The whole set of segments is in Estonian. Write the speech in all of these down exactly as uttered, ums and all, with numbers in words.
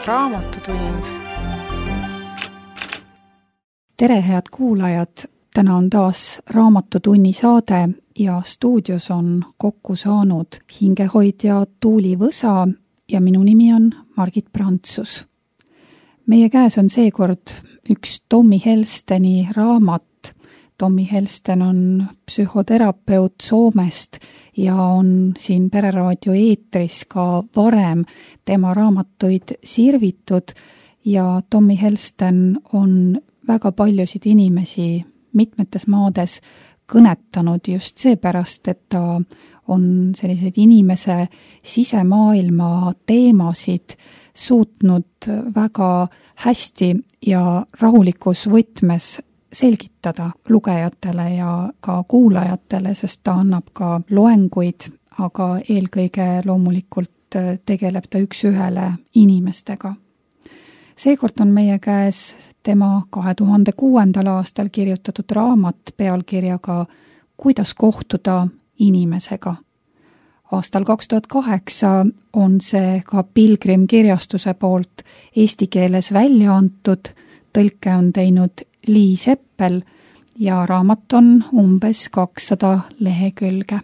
Raamatutund. Tere, head kuulajad! Täna on taas Raamatutunni saade ja stuudios on kokku saanud hingehoidja Tuuli Võsa ja minu nimi on Margit Prantsus. Meie käes on seekord üks Tommy Helsteni raamat. Tommy Helsten on psühhoterapeut Soomest ja on siin Pereraadio eetris ka varem tema raamatuid sirvitud ja Tommy Helsten on väga paljusid inimesi mitmetes maades kõnetanud just seepärast, et ta on selliseid inimese sisemaailma teemasid suutnud väga hästi ja rahulikus võtmes selgitada lugejatele ja ka kuulajatele, sest ta annab ka loenguid, aga eelkõige loomulikult tegeleb ta üks ühele inimestega. Seekord on meie käes tema kahe tuhande kuuendal aastal kirjutatud raamat pealkirjaga Kuidas kohtuda inimesega. Aastal kaks tuhat kaheksa on see ka Pilgrim kirjastuse poolt eesti keeles välja antud, tõlke on teinud Lii Seppel ja raamat on umbes kakssada lehekülge.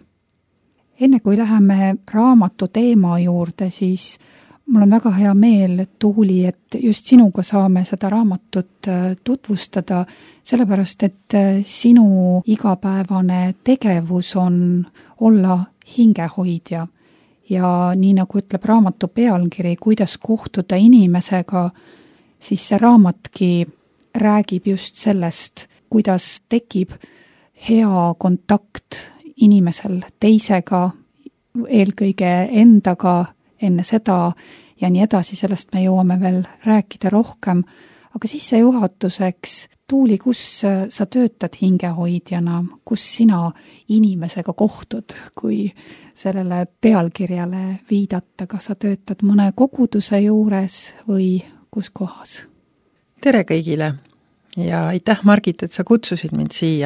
Enne kui läheme raamatu teema juurde, siis mul on väga hea meel, Tuuli, et just sinuga saame seda raamatut tutvustada, sellepärast et sinu igapäevane tegevus on olla hingehoidja. Ja nii nagu ütleb raamatu pealkiri, kuidas kohtuda inimesega, siis see raamatki räägib just sellest, kuidas tekib hea kontakt inimesel teisega, eelkõige endaga, enne seda ja nii edasi, sellest me jõuame veel rääkida rohkem. Aga sissejuhatuseks, Tuuli, kus sa töötad hingehoidjana, kus sina inimesega kohtud, kui sellele pealkirjale viidata, kas sa töötad mõne koguduse juures või kus kohas? Tere kõigile ja aitäh, Margit, et sa kutsusid mind siia.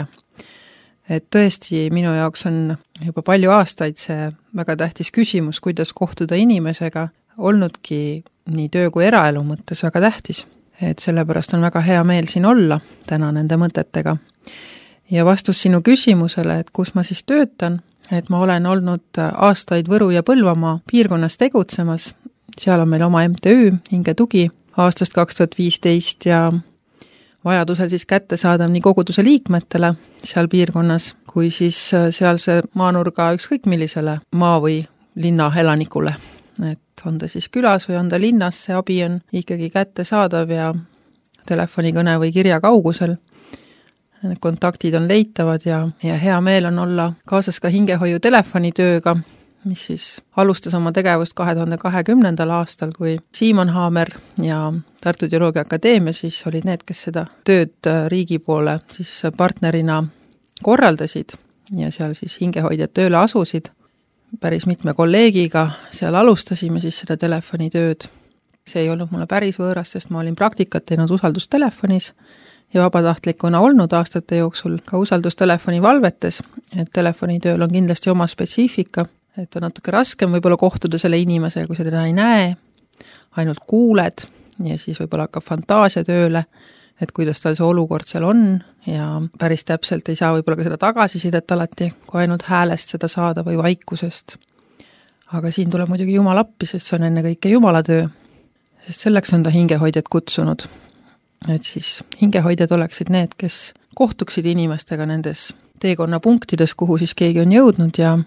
Et tõesti, minu jaoks on juba palju aastaid see väga tähtis küsimus, kuidas kohtuda inimesega, olnudki nii töö kui eraelu mõttes väga tähtis. Et sellepärast on väga hea meel siin olla täna nende mõtetega. Ja vastus sinu küsimusele, et kus ma siis töötan, et ma olen olnud aastaid Võru ja Põlvamaa piirkonnas tegutsemas. Seal on meil oma M T Ü, Hinge tugi, aastast kaks tuhat viisteist ja vajadusel siis kätte saada nii koguduse liikmetele seal piirkonnas, kui siis sealse maanurga ükskõik millisele maa või linna elanikule. Et on ta siis külas või on ta linnas, see abi on ikkagi kätte saadav ja telefonikõne või kirja kaugusel. Kontaktid on leitavad ja, ja hea meel on olla kaasas ka hingehoiu telefonitööga, mis siis alustas oma tegevust kahe tuhande kahekümnendal aastal, kui Siimon Haamer ja Tartu Teoloogia Akadeemia siis olid need, kes seda tööd riigi poole siis partnerina korraldasid ja seal siis hingehoidjad tööle asusid. Päris mitme kolleegiga seal alustasime siis seda telefonitööd. See ei olnud mulle päris võõras, sest ma olin praktikat teinud usaldustelefonis ja vabatahtlikuna olnud aastate jooksul ka usaldustelefoni valvetes, et telefonitööl on kindlasti oma spetsiifika, et on natuke raskem võib-olla kohtuda selle inimesega, kui seda ei näe, ainult kuuled ja siis võib-olla hakkab fantaasia tööle, et kuidas tal see olukord seal on ja päris täpselt ei saa võib-olla ka seda tagasisidet alati, kui ainult häälest seda saada või vaikusest. Aga siin tuleb muidugi Jumal appi, sest see on enne kõike Jumala töö, sest selleks on ta hingehoidjad kutsunud. Et siis hingehoidjad oleksid need, kes kohtuksid inimestega nendes teekonna punktides, kuhu siis keegi on jõudnud ja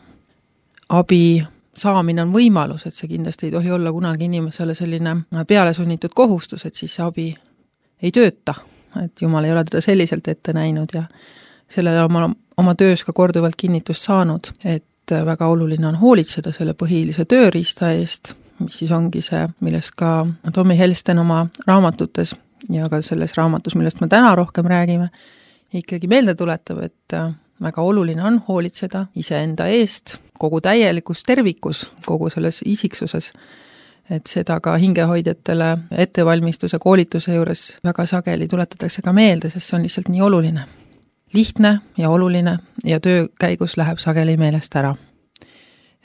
abi saamine on võimalus, et see kindlasti ei tohi olla kunagi inimesele selline pealesunnitud kohustus, et siis see abi ei tööta, et Jumal ei ole teda selliselt ette näinud ja sellele oma, oma töös ka korduvalt kinnitust saanud, et väga oluline on hoolitseda selle põhilise tööriista eest, mis siis ongi see, millest ka Tommy Helsten oma raamatutes ja ka selles raamatus, millest me täna rohkem räägime, ikkagi meelde tuletab, et väga oluline on hoolitseda iseenda eest, kogu täielikus tervikus, kogu selles isiksuses, et seda ka hingehoidjatele ettevalmistuse koolituse juures väga sageli tuletatakse ka meelde, sest see on lihtsalt nii oluline. Lihtne ja oluline ja töö käigus läheb sageli meelest ära.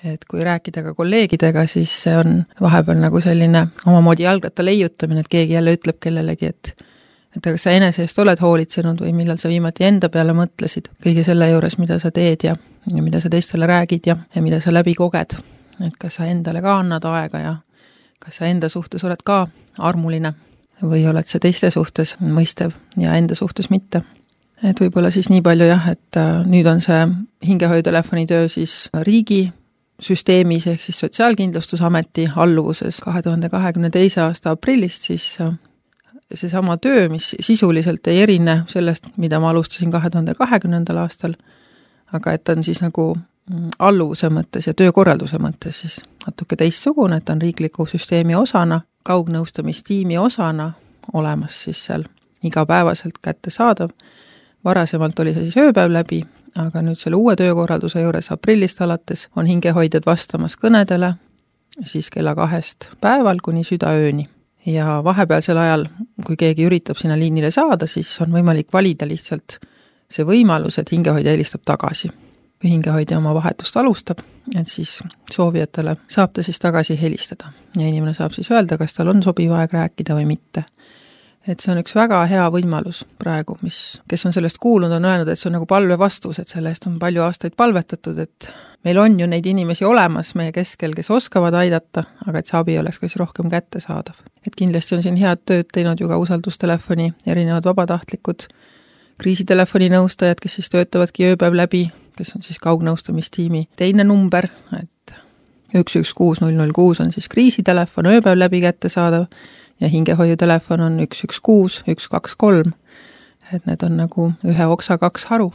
et kui rääkida ka kolleegidega, siis see on vahepeal nagu selline omamoodi jalgratta leiutamine, et keegi jälle ütleb kellelegi, et et aga sa enese eest oled hoolitsenud või millal sa viimati enda peale mõtlesid kõige selle juures, mida sa teed ja, ja mida sa teistele räägid ja, ja mida sa läbi koged. Et kas sa endale ka annad aega ja kas sa enda suhtes oled ka armuline või oled sa teiste suhtes mõistev ja enda suhtes mitte. Et võib-olla siis nii palju jah, et nüüd on see hingehoiutelefoni töö siis riigi süsteemis ehk siis Sotsiaalkindlustusameti alluvuses kahe tuhande kahekümne teise aasta aprillist, siis see sama töö, mis sisuliselt ei erine sellest, mida ma alustasin kahe tuhande kahekümnendal aastal, aga et on siis nagu alluvuse mõttes ja töökorralduse mõttes siis natuke teistsugune, et on riikliku süsteemi osana, kaugnõustamistiimi osana olemas siis seal igapäevaselt kättesaadav. Varasemalt oli see siis ööpäev läbi, aga nüüd selle uue töökorralduse juures aprillist alates on hingehoidjad vastamas kõnedele siis kella kahest päeval kuni südaööni. Ja vahepealsel ajal, kui keegi üritab sinna liinile saada, siis on võimalik valida lihtsalt see võimalus, et hingehoidja helistab tagasi. Kui hingehoidja oma vahetust alustab, et siis soovijatele saab ta siis tagasi helistada. Ja inimene saab siis öelda, kas tal on sobiv aeg rääkida või mitte. Et see on üks väga hea võimalus praegu, mis, kes on sellest kuulnud, on öelnud, et see on nagu palve vastus, et selle eest on palju aastaid palvetatud, et meil on ju neid inimesi olemas meie keskel, kes oskavad aidata, aga et see abi oleks kas rohkem kättesaadav. Et kindlasti on siin head tööd teinud ju ka usaldustelefoni erinevad vabatahtlikud kriisitelefoni nõustajad, kes siis töötavadki ööpäev läbi, kes on siis kaugnõustamistiimi teine number, et üks üks kuus null null kuus on siis kriisitelefon ööpäev läbi kättesaadav ja hingehoiutelefon on üks üks kuus üks kaks kolm, et need on nagu ühe oksa kaks haru.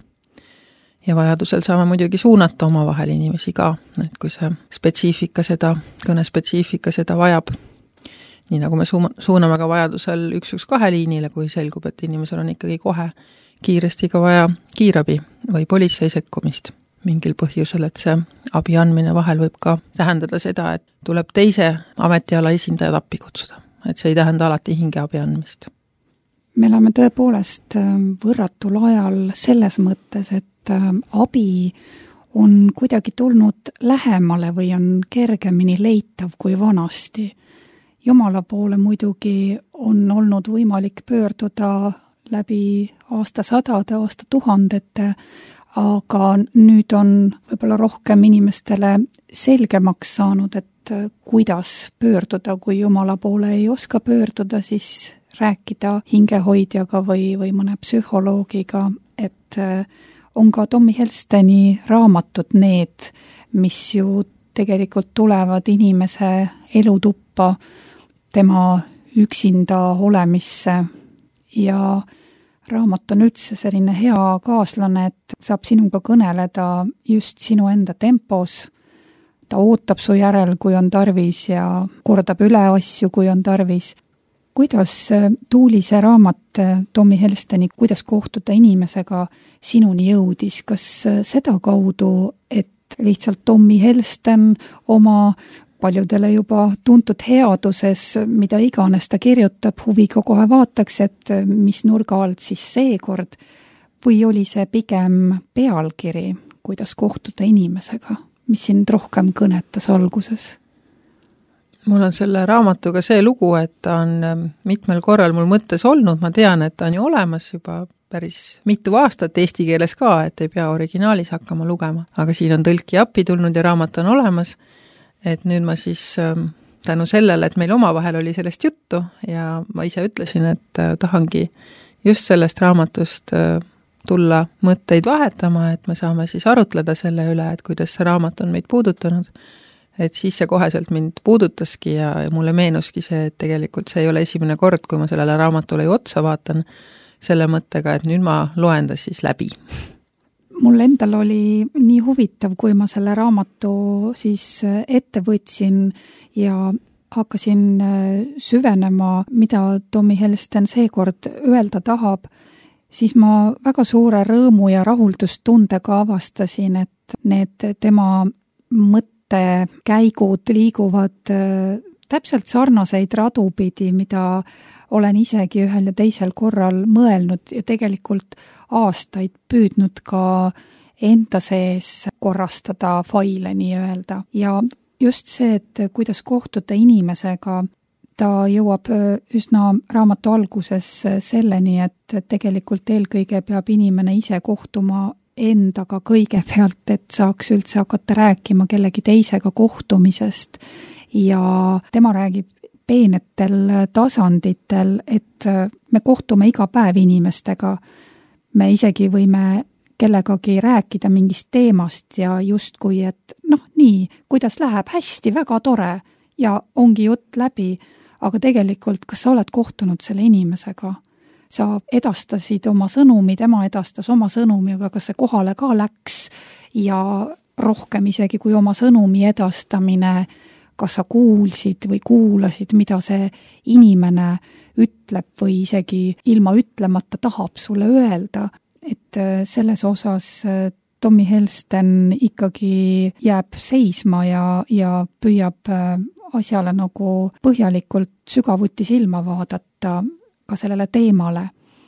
Ja vajadusel saame muidugi suunata oma vahel inimesi ka, et kui see spetsiifika seda, kõne spetsiifika seda vajab, nii nagu me suuname ka vajadusel üks üks kahe liinile, kui selgub, et inimesel on ikkagi kohe kiiresti ka vaja kiirabi või politsei sekkumist mingil põhjusel, et see abi andmine vahel võib ka tähendada seda, et tuleb teise ametiala esindajad appi kutsuda, et see ei tähenda alati hingeabi andmist. Me oleme tõepoolest võrratul ajal selles mõttes, et abi on kuidagi tulnud lähemale või on kergemini leitav kui vanasti. Jumala poole muidugi on olnud võimalik pöörduda läbi aastasadade, aastatuhandete, aga nüüd on võib-olla rohkem inimestele selgemaks saanud, et kuidas pöörduda, kui Jumala poole ei oska pöörduda, siis rääkida hingehoidjaga või, või mõne psühholoogiga, et on ka Tommy Helsteni raamatud need, mis ju tegelikult tulevad inimese elutuppa, tema üksinda olemisse ja raamat on üldse selline hea kaaslane, et saab sinuga kõneleda just sinu enda tempos, ta ootab su järel, kui on tarvis ja kordab üle asju, kui on tarvis. Kuidas Tuuli see raamat Tommy Helsteni, kuidas kohtuda inimesega sinuni jõudis? Kas seda kaudu, et lihtsalt Tommy Helsten oma paljudele juba tuntud headuses, mida iganes ta kirjutab, huviga kohe vaataks, et mis nurga alt siis seekord, või oli see pigem pealkiri, kuidas kohtuda inimesega, mis sind rohkem kõnetas alguses? Mul on selle raamatuga see lugu, et ta on mitmel korral mul mõttes olnud, ma tean, et ta on ju olemas juba päris mitu aastat eesti keeles ka, et ei pea originaalis hakkama lugema, aga siin on tõlki appi tulnud ja raamat on olemas, et nüüd ma siis tänu sellele, et meil omavahel oli sellest juttu ja ma ise ütlesin, et tahangi just sellest raamatust tulla mõtteid vahetama, et me saame siis arutleda selle üle, et kuidas see raamat on meid puudutanud. Et siis see koheselt mind puudutaski ja, ja mulle meenuski see, et tegelikult see ei ole esimene kord, kui ma sellele raamatule ju otsa vaatan selle mõttega, et nüüd ma loen ta siis läbi. Mul endal oli nii huvitav, kui ma selle raamatu siis ette võtsin ja hakkasin süvenema, mida Tommy Helsten seekord öelda tahab, siis ma väga suure rõõmu ja rahuldustundega avastasin, et need tema mõtted käigud liiguvad täpselt sarnaseid radupidi, mida olen isegi ühel ja teisel korral mõelnud ja tegelikult aastaid püüdnud ka enda sees korrastada faile nii-öelda. Ja just see, et kuidas kohtuda inimesega, ta jõuab üsna raamatu alguses selleni, et tegelikult eelkõige peab inimene ise kohtuma endaga kõigepealt, et saaks üldse hakata rääkima kellegi teisega kohtumisest. Ja tema räägib peenetel tasanditel, et me kohtume iga päev inimestega. Me isegi võime kellegagi rääkida mingist teemast ja justkui, et noh, nii, kuidas läheb, hästi, väga tore ja ongi jutt läbi, aga tegelikult, kas sa oled kohtunud selle inimesega? Sa edastasid oma sõnumi, tema edastas oma sõnumi, aga kas see kohale ka läks ja rohkem isegi kui oma sõnumi edastamine, kas sa kuulsid või kuulasid, mida see inimene ütleb või isegi ilma ütlemata tahab sulle öelda, et selles osas Tommy Helsten ikkagi jääb seisma ja, ja püüab asjale nagu põhjalikult sügavuti silma vaadata ka sellele teemale.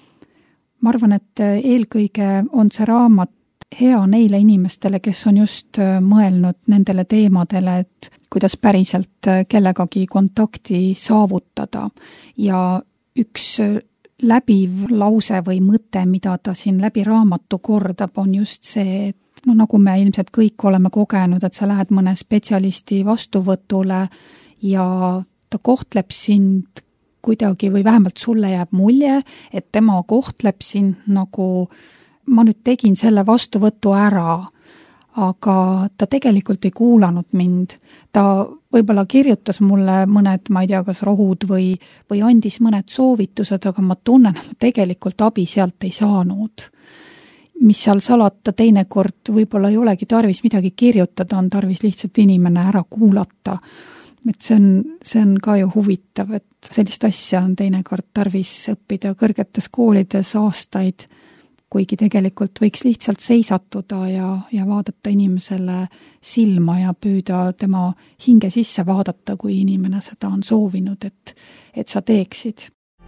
Ma arvan, et eelkõige on see raamat hea neile inimestele, kes on just mõelnud nendele teemadele, et kuidas päriselt kellegagi kontakti saavutada. Ja üks läbiv lause või mõte, mida ta siin läbi raamatu kordab, on just see, et no nagu me ilmselt kõik oleme kogenud, et sa lähed mõne spetsialisti vastuvõtule ja ta kohtleb sind kuidagi või vähemalt sulle jääb mulje, et tema kohtleb sind nagu ma nüüd tegin selle vastuvõtu ära, aga ta tegelikult ei kuulanud mind. Ta võib-olla kirjutas mulle mõned, ma ei tea, kas rohud või, või andis mõned soovitused, aga ma tunnen, et ma tegelikult abi sealt ei saanud. Mis seal salata teinekord võib-olla ei olegi tarvis midagi kirjutada, on tarvis lihtsalt inimene ära kuulata. Et see on, see on ka ju huvitav, et sellist asja on teinekord tarvis õppida kõrgetes koolides aastaid, kuigi tegelikult võiks lihtsalt seisatuda ja, ja vaadata inimesele silma ja püüda tema hinge sisse vaadata, kui inimene seda on soovinud, et, et sa teeksid.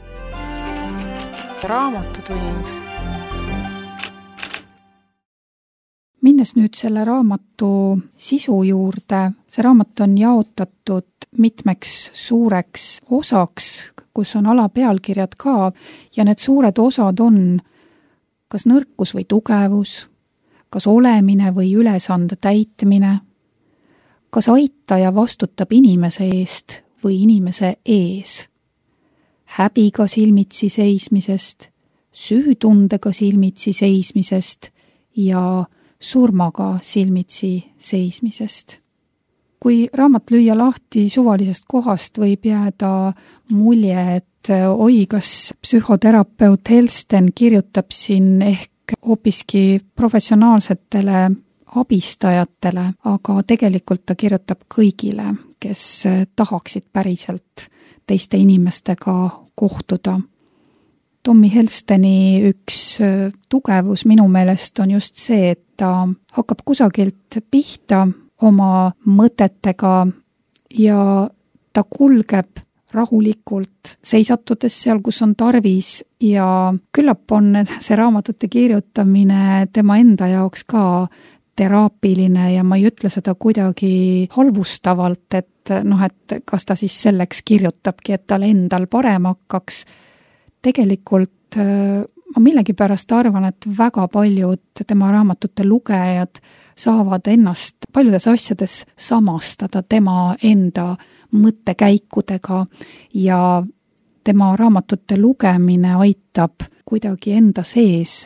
Raamatutund. Minnes nüüd selle raamatu sisu juurde, see raamat on jaotatud mitmeks suureks osaks, kus on alapealkirjad ka ja need suured osad on kas nõrkus või tugevus, kas olemine või ülesande täitmine, kas aitaja vastutab inimese eest või inimese ees, häbiga silmitsi seismisest, süütundega silmitsi seismisest ja surmaga silmitsi seismisest. Kui raamat lüüa lahti suvalisest kohast, võib jääda mulje, et oi, kas psühhoterapeut Helsten kirjutab siin ehk hoopiski professionaalsetele abistajatele, aga tegelikult ta kirjutab kõigile, kes tahaksid päriselt teiste inimestega kohtuda. Tommy Helsteni üks tugevus minu meelest on just see, et ta hakkab kusagilt pihta oma mõtetega ja ta kulgeb rahulikult, seisatudes seal, kus on tarvis ja küllap on see raamatute kirjutamine tema enda jaoks ka teraapiline ja ma ei ütle seda kuidagi halvustavalt, et noh, et kas ta siis selleks kirjutabki, et tal endal parem hakkaks. Tegelikult ma millegipärast arvan, et väga paljud tema raamatute lugejad saavad ennast paljudes asjades samastada tema enda mõttekäikudega ja tema raamatute lugemine aitab kuidagi enda sees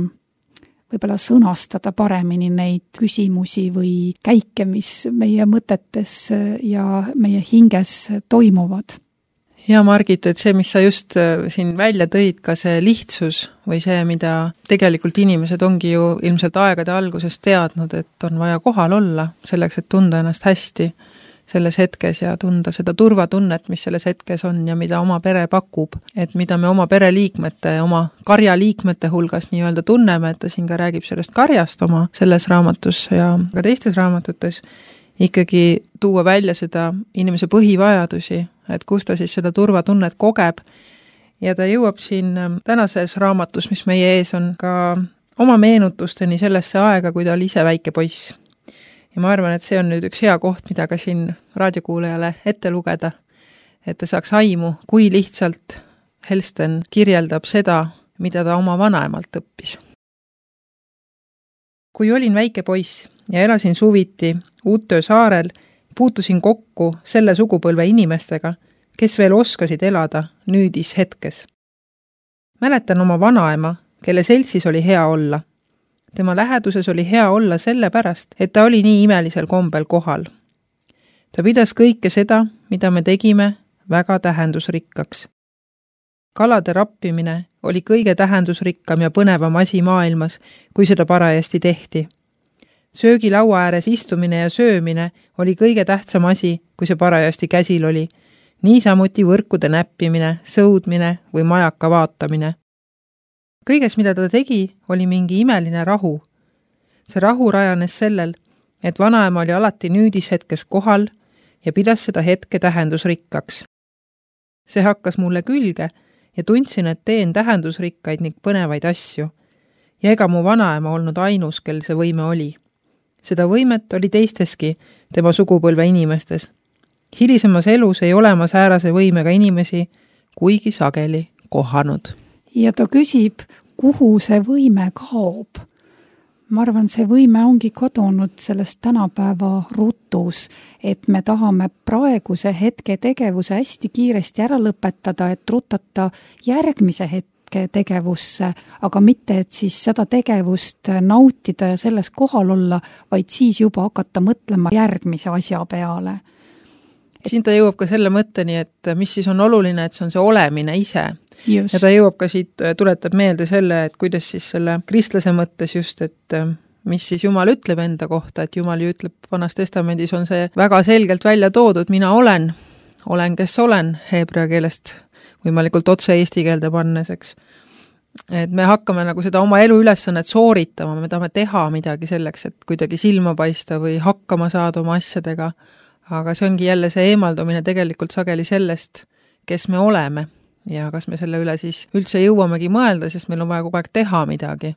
võib-olla sõnastada paremini neid küsimusi või käike, mis meie mõtetes ja meie hinges toimuvad. Ja Margit, et see, mis sa just siin välja tõid, ka see lihtsus või see, mida tegelikult inimesed ongi ju ilmselt aegade algusest teadnud, et on vaja kohal olla selleks, et tunda ennast hästi selles hetkes ja tunda seda turvatunnet, mis selles hetkes on ja mida oma pere pakub, et mida me oma pereliikmete, oma karjaliikmete hulgas nii-öelda tunneme, et ta siin ka räägib sellest karjast oma selles raamatus ja ka teistes raamatutes, ikkagi tuua välja seda inimese põhivajadusi, et kus ta siis seda turvatunnet kogeb ja ta jõuab siin tänases raamatus, mis meie ees on, ka oma meenutusteni sellesse aega, kui ta oli ise väike poiss. Ja ma arvan, et see on nüüd üks hea koht, mida ka siin raadiokuulajale ette lugeda, et ta saaks aimu, kui lihtsalt Helsten kirjeldab seda, mida ta oma vanaemalt õppis. Kui olin väike poiss ja elasin suviti Uuttöö saarel, puutusin kokku selle sugupõlve inimestega, kes veel oskasid elada nüüdis hetkes. Mäletan oma vanaema, kelle seltsis oli hea olla. Tema läheduses oli hea olla selle pärast, et ta oli nii imelisel kombel kohal. Ta pidas kõike seda, mida me tegime, väga tähendusrikkaks. Kalade rappimine oli kõige tähendusrikkam ja põnevam asi maailmas, kui seda parajasti tehti. Söögilaua ääres istumine ja söömine oli kõige tähtsam asi, kui see parajasti käsil oli. Niisamuti võrkude näppimine, sõudmine või majaka vaatamine. Kõiges, mida ta tegi, oli mingi imeline rahu. See rahu rajanes sellel, et vanaema oli alati nüüdis hetkes kohal ja pidas seda hetke tähendusrikkaks. See hakkas mulle külge ja tundsin, et teen tähendusrikkaid ning põnevaid asju. Ja ega mu vanaema olnud ainus, kel see võime oli. Seda võimet oli teisteski tema sugupõlve inimestes. Hilisemas elus ei ole ma säärase võimega inimesi, kuigi sageli kohanud. Ja ta küsib, kuhu see võime kaob. Ma arvan, see võime ongi kadunud sellest tänapäeva rutus, et me tahame praeguse hetke tegevuse hästi kiiresti ära lõpetada, et rutata järgmise hetke tegevusse, aga mitte, et siis seda tegevust nautida ja selles kohal olla, vaid siis juba hakata mõtlema järgmise asja peale. Siin ta jõuab ka selle mõtteni, et mis siis on oluline, et see on see olemine ise. Just. Ja ta jõuab ka siit, tuletab meelde selle, et kuidas siis selle kristlase mõttes just, et mis siis Jumal ütleb enda kohta, et Jumal ju ütleb Vanas Testamendis on see väga selgelt välja toodud, mina olen, olen kes olen, heebrea keelest võimalikult otse eesti keelde panneseks. Et me hakkame nagu seda oma elu ülesannet sooritama, me tahame teha midagi selleks, et kuidagi silma paista või hakkama saada oma asjadega. Aga see ongi jälle see eemaldumine tegelikult sageli sellest, kes me oleme ja kas me selle üle siis üldse jõuamegi mõelda, sest meil on vaja kogu aeg teha midagi.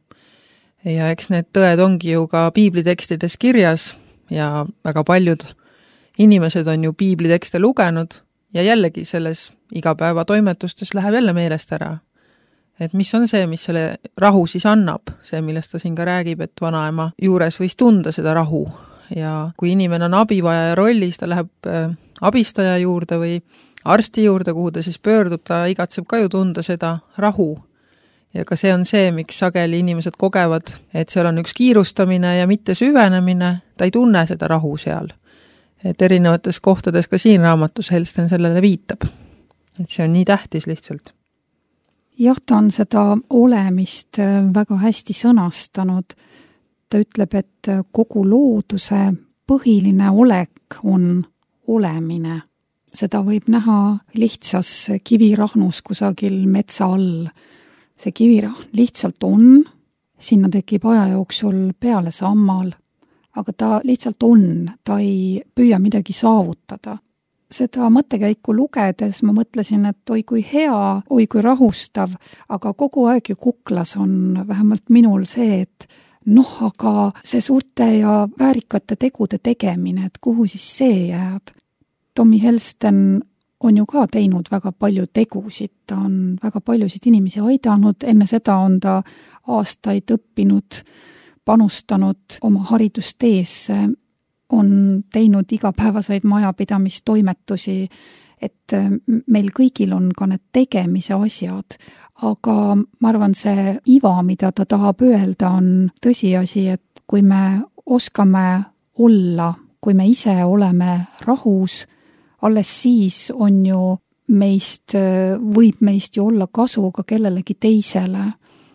Ja eks need tõed ongi ju ka piiblitekstides kirjas ja väga paljud inimesed on ju piiblitekste lugenud ja jällegi selles igapäeva toimetustes läheb jälle meelest ära. Et mis on see, mis selle rahu siis annab, see, millest ta siin ka räägib, et vanaema juures võis tunda seda rahu. Ja kui inimene on abivaja rollis, ta läheb äh, abistaja juurde või arsti juurde, kuhu ta siis pöördub, ta igatseb ka ju tunda seda rahu. Ja ka see on see, miks sageli inimesed kogevad, et seal on üks kiirustamine ja mitte süvenemine, ta ei tunne seda rahu seal. Et erinevates kohtades ka siin raamatus Helsten sellele viitab. Et see on nii tähtis lihtsalt. Jah, ta on seda olemist väga hästi sõnastanud. Ta ütleb, et kogu looduse põhiline olek on olemine. Seda võib näha lihtsas kivirahnus kusagil metsa all. See kivirahn lihtsalt on, sinna tekib aja jooksul peale sammal, aga ta lihtsalt on, ta ei püüa midagi saavutada. Seda mõttekäiku lugedes ma mõtlesin, et oi kui hea, oi kui rahustav, aga kogu aeg ju kuklas on vähemalt minul see, et noh, aga see suurte ja väärikate tegude tegemine, et kuhu siis see jääb? Tommy Helsten on ju ka teinud väga palju tegusid, ta on väga paljusid inimesi aidanud, enne seda on ta aastaid õppinud, panustanud oma haridusteesse, on teinud igapäevaseid majapidamistoimetusi, et meil kõigil on ka need tegemise asjad, aga ma arvan, see iva, mida ta tahab öelda, on tõsiasi, et kui me oskame olla, kui me ise oleme rahus, alles siis on ju meist, võib meist ju olla kasu ka kellelegi teisele.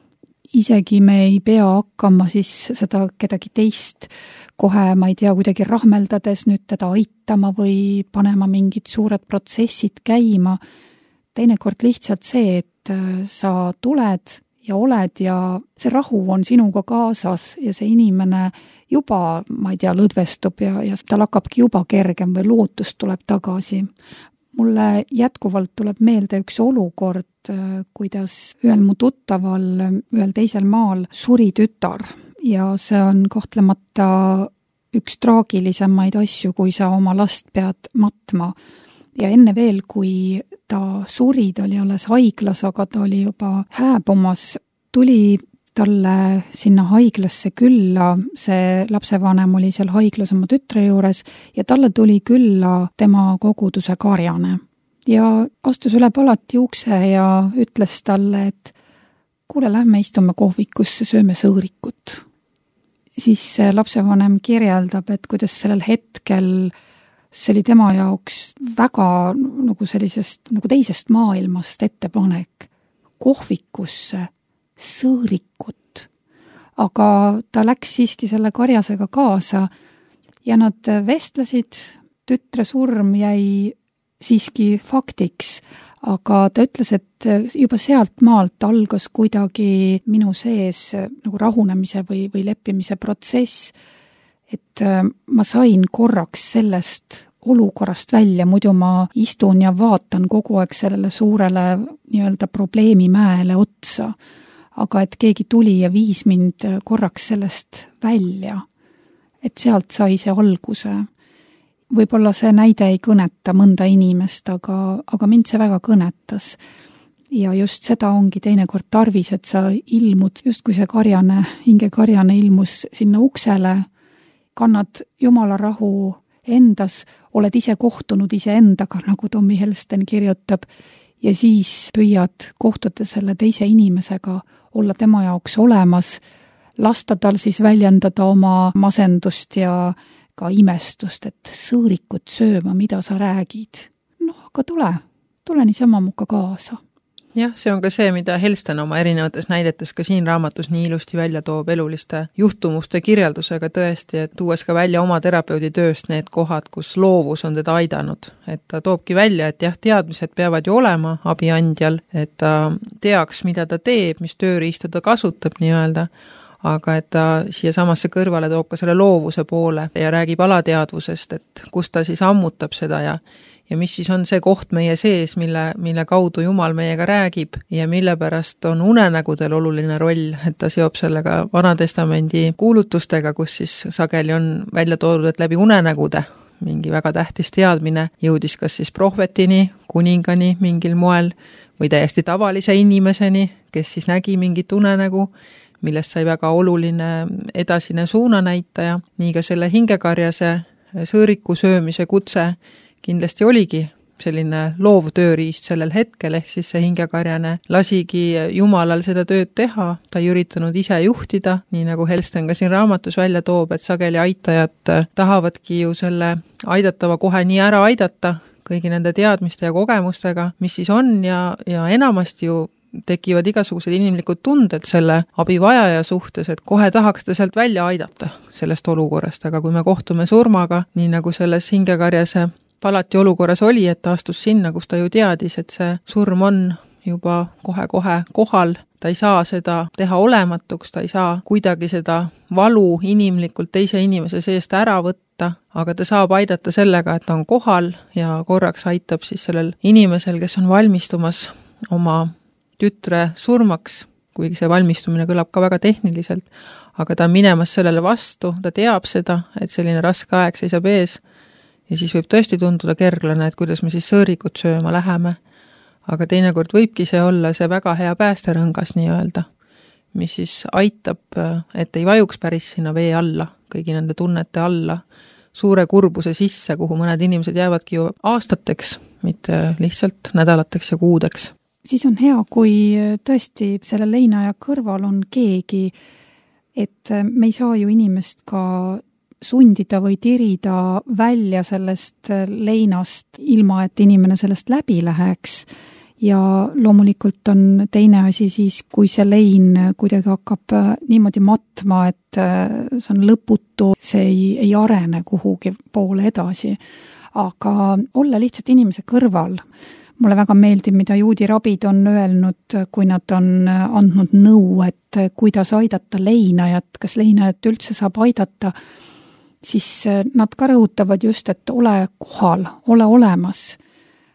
Isegi me ei pea hakkama siis seda kedagi teist kohe, ma ei tea, kuidagi rahmeldades nüüd teda aitama või panema mingid suured protsessid käima. Teinekord lihtsalt see, et sa tuled ja oled ja see rahu on sinuga kaasas ja see inimene juba, ma ei tea, lõdvestub ja, ja tal hakkabki juba kergem või lootus tuleb tagasi. mulle jätkuvalt tuleb meelde üks olukord, kuidas ühel mu tuttaval ühel teisel maal suri tütar ja see on kahtlemata üks traagilisemaid asju, kui sa oma last pead matma. Ja enne veel, kui ta suri, ta oli alles haiglas, aga ta oli juba hääbumas, tuli talle sinna haiglasse külla, see lapsevanem oli seal haiglas oma tütre juures ja talle tuli külla tema koguduse karjane. Ja astus üle palati ukse ja ütles talle, et kuule, lähme istume kohvikusse, sööme sõõrikut. Siis lapsevanem kirjeldab, et kuidas sellel hetkel see oli tema jaoks väga nagu sellisest, nagu teisest maailmast ettepanek kohvikusse sõõrikut. Aga ta läks siiski selle karjasega kaasa ja nad vestlesid, tütre surm jäi siiski faktiks, aga ta ütles, et juba sealt maalt algas kuidagi minu sees nagu rahunemise või, või leppimise protsess, et ma sain korraks sellest olukorrast välja, muidu ma istun ja vaatan kogu aeg sellele suurele nii-öelda probleemimäele otsa. Aga et keegi tuli ja viis mind korraks sellest välja. Et sealt sai see alguse. Võib-olla see näide ei kõneta mõnda inimest, aga, aga mind see väga kõnetas. Ja just seda ongi teinekord tarvis, et sa ilmud, just kui see karjane, hinge karjane ilmus sinna uksele, kannad Jumala rahu endas, oled ise kohtunud ise endaga, nagu Tommy Helsten kirjutab, ja siis püüad kohtuda selle teise inimesega, olla tema jaoks olemas, lasta tal siis väljendada oma masendust ja ka imestust, et sõõrikut sööma, mida sa räägid. Noh, aga tule, tule niisama muka kaasa. Jah, see on ka see, mida Helsten oma erinevates näidetes ka siin raamatus nii ilusti välja toob eluliste juhtumuste kirjeldusega tõesti, et tuues ka välja oma terapeudi tööst need kohad, kus loovus on teda aidanud. Et ta toobki välja, et jah, teadmised peavad ju olema abiandjal, et ta teaks, mida ta teeb, mis tööriistu ta kasutab nii-öelda, aga et ta siia samasse kõrvale toob ka selle loovuse poole ja räägib alateadvusest, et kus ta siis ammutab seda ja ja mis siis on see koht meie sees, mille, mille kaudu Jumal meiega räägib ja mille pärast on unenägudel oluline roll, et ta seob sellega Vanatestamendi kuulutustega, kus siis sageli on välja toodud, et läbi unenägude mingi väga tähtis teadmine jõudis kas siis prohvetini, kuningani mingil moel või täiesti tavalise inimeseni, kes siis nägi mingit unenägu, millest sai väga oluline edasine suunanäitaja, nii ka selle hingekarjase sõõriku söömise kutse kindlasti oligi selline loov tööriist sellel hetkel, ehk siis see hingekarjane lasigi Jumalal seda tööd teha, ta ei üritanud ise juhtida, nii nagu Helsten ka siin raamatus välja toob, et sageli aitajad tahavadki ju selle aidatava kohe nii ära aidata kõigi nende teadmiste ja kogemustega, mis siis on ja, ja enamasti ju tekivad igasugused inimlikud tunded selle abivajaja suhtes, et kohe tahaks ta sealt välja aidata sellest olukorrast, aga kui me kohtume surmaga, nii nagu selles hingekarjase palati olukorras oli, et ta astus sinna, kus ta ju teadis, et see surm on juba kohe-kohe kohal, ta ei saa seda teha olematuks, ta ei saa kuidagi seda valu inimlikult teise inimese seest ära võtta, aga ta saab aidata sellega, et ta on kohal ja korraks aitab siis sellel inimesel, kes on valmistumas oma tütre surmaks, kuigi see valmistumine kõlab ka väga tehniliselt, aga ta on minemas sellele vastu, ta teab seda, et selline raske aeg seisab ees ja siis võib tõesti tunduda kerglane, et kuidas me siis sõõrikut sööma läheme, aga teinekord võibki see olla see väga hea päästerõngas nii-öelda, mis siis aitab, et ei vajuks päris sinna vee alla, kõigi nende tunnete alla, suure kurbuse sisse, kuhu mõned inimesed jäävadki ju aastateks, mitte lihtsalt nädalateks ja kuudeks. Siis on hea, kui tõesti selle leinaja kõrval on keegi, et me ei saa ju inimest ka sundida või tirida välja sellest leinast, ilma et inimene sellest läbi läheks. Ja loomulikult on teine asi siis, kui see lein kuidagi hakkab niimoodi matma, et see on lõputu, see ei, ei arene kuhugi poole edasi. Aga olla lihtsalt inimese kõrval. Mulle väga meeldib, mida juudi rabid on öelnud, kui nad on andnud nõu, et kuidas aidata leinajat, kas leinajat üldse saab aidata, siis nad ka rõhutavad just, et ole kohal, ole olemas.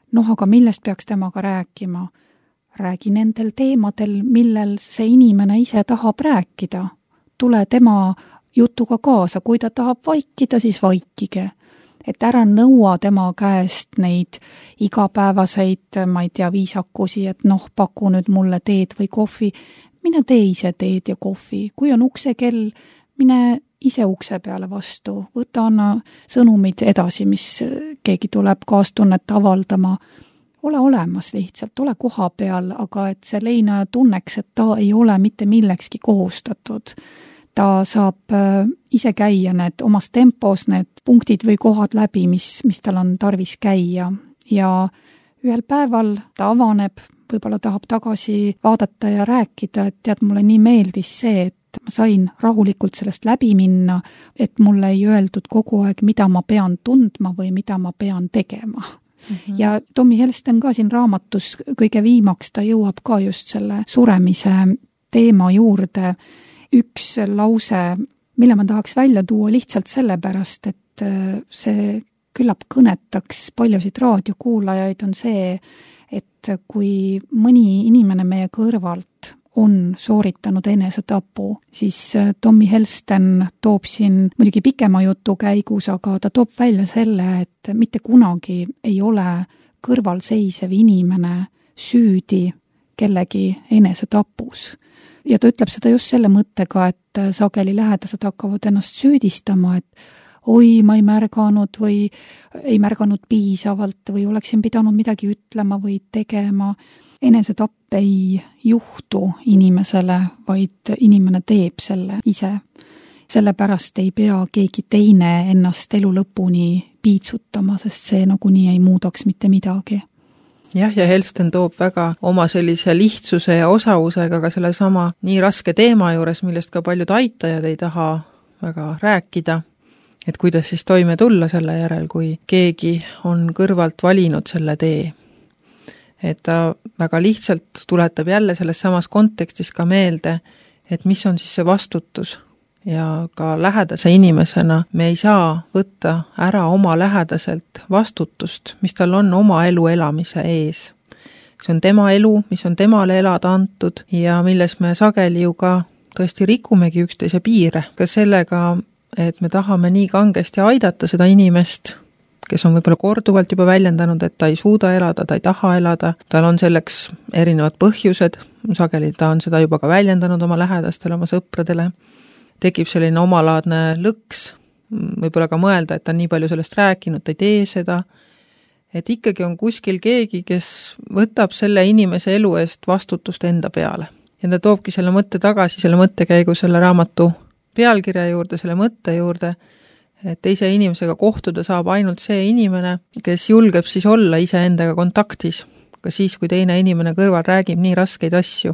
noh, aga millest peaks temaga rääkima? Räägi nendel teemadel, millel see inimene ise tahab rääkida. Tule tema jutuga kaasa, kui ta tahab vaikida, siis vaikige. Et ära nõua tema käest neid igapäevaseid, ma ei tea, viisakusi, et noh, paku nüüd mulle teed või kohvi. Mine tee ise teed ja kohvi. Kui on uksekell, mine ise ukse peale vastu. Võta anna sõnumid edasi, mis keegi tuleb kaastunnet avaldama. Ole olemas lihtsalt, ole koha peal, aga et see leinaja tunneks, et ta ei ole mitte millekski kohustatud. Ta saab ise käia need omas tempos, need punktid või kohad läbi, mis, mis tal on tarvis käia. Ja ühel päeval ta avaneb, võib-olla tahab tagasi vaadata ja rääkida, et tead, mulle nii meeldis see, et ma sain rahulikult sellest läbi minna, et mulle ei öeldud kogu aeg, mida ma pean tundma või mida ma pean tegema. Mm-hmm. Ja Tommy Helsten ka siin raamatus kõige viimaks, ta jõuab ka just selle suremise teema juurde. Üks lause, mille ma tahaks välja tuua lihtsalt sellepärast, et see küllap kõnetaks paljusid raadiokuulajaid, on see, et kui mõni inimene meie kõrvalt on sooritanud enesetapu, siis Tommy Helsten toob siin muidugi pikema jutu käigus, aga ta toob välja selle, et mitte kunagi ei ole kõrvalseisev inimene süüdi kellegi enesetapus. Ja ta ütleb seda just selle mõttega, et sageli lähedased hakkavad ennast süüdistama, et oi, ma ei märganud või ei märganud piisavalt või oleksin pidanud midagi ütlema või tegema. Enesetapp ei juhtu inimesele, vaid inimene teeb selle ise. Sellepärast ei pea keegi teine ennast elu lõpuni piitsutama, sest see nagunii ei muudaks mitte midagi. Jah, ja Helsten toob väga oma sellise lihtsuse ja osavusega ka selle sama nii raske teema juures, millest ka paljud aitajad ei taha väga rääkida, et kuidas siis toime tulla selle järel, kui keegi on kõrvalt valinud selle tee. Et ta väga lihtsalt tuletab jälle selles samas kontekstis ka meelde, et mis on siis see vastutus. Ja ka lähedase inimesena me ei saa võtta ära oma lähedaselt vastutust, mis tal on oma elu elamise ees. See on tema elu, mis on temale elada antud ja milles me sageli ju ka tõesti rikumegi üksteise piire. Ka sellega, et me tahame nii kangesti aidata seda inimest, kes on võib-olla korduvalt juba väljendanud, et ta ei suuda elada, ta ei taha elada, tal on selleks erinevad põhjused, sageli ta on seda juba ka väljendanud oma lähedastele, oma sõpradele, tekib selline omalaadne lõks, võib-olla ka mõelda, et ta on nii palju sellest rääkinud, ta ei tee seda, et ikkagi on kuskil keegi, kes võtab selle inimese elu eest vastutust enda peale. Ja ta toobki selle mõtte tagasi, selle mõttekäigu selle raamatu pealkirja juurde, selle mõtte juurde, et teise inimesega kohtuda saab ainult see inimene, kes julgeb siis olla ise endaga kontaktis, ka siis, kui teine inimene kõrval räägib nii raskeid asju.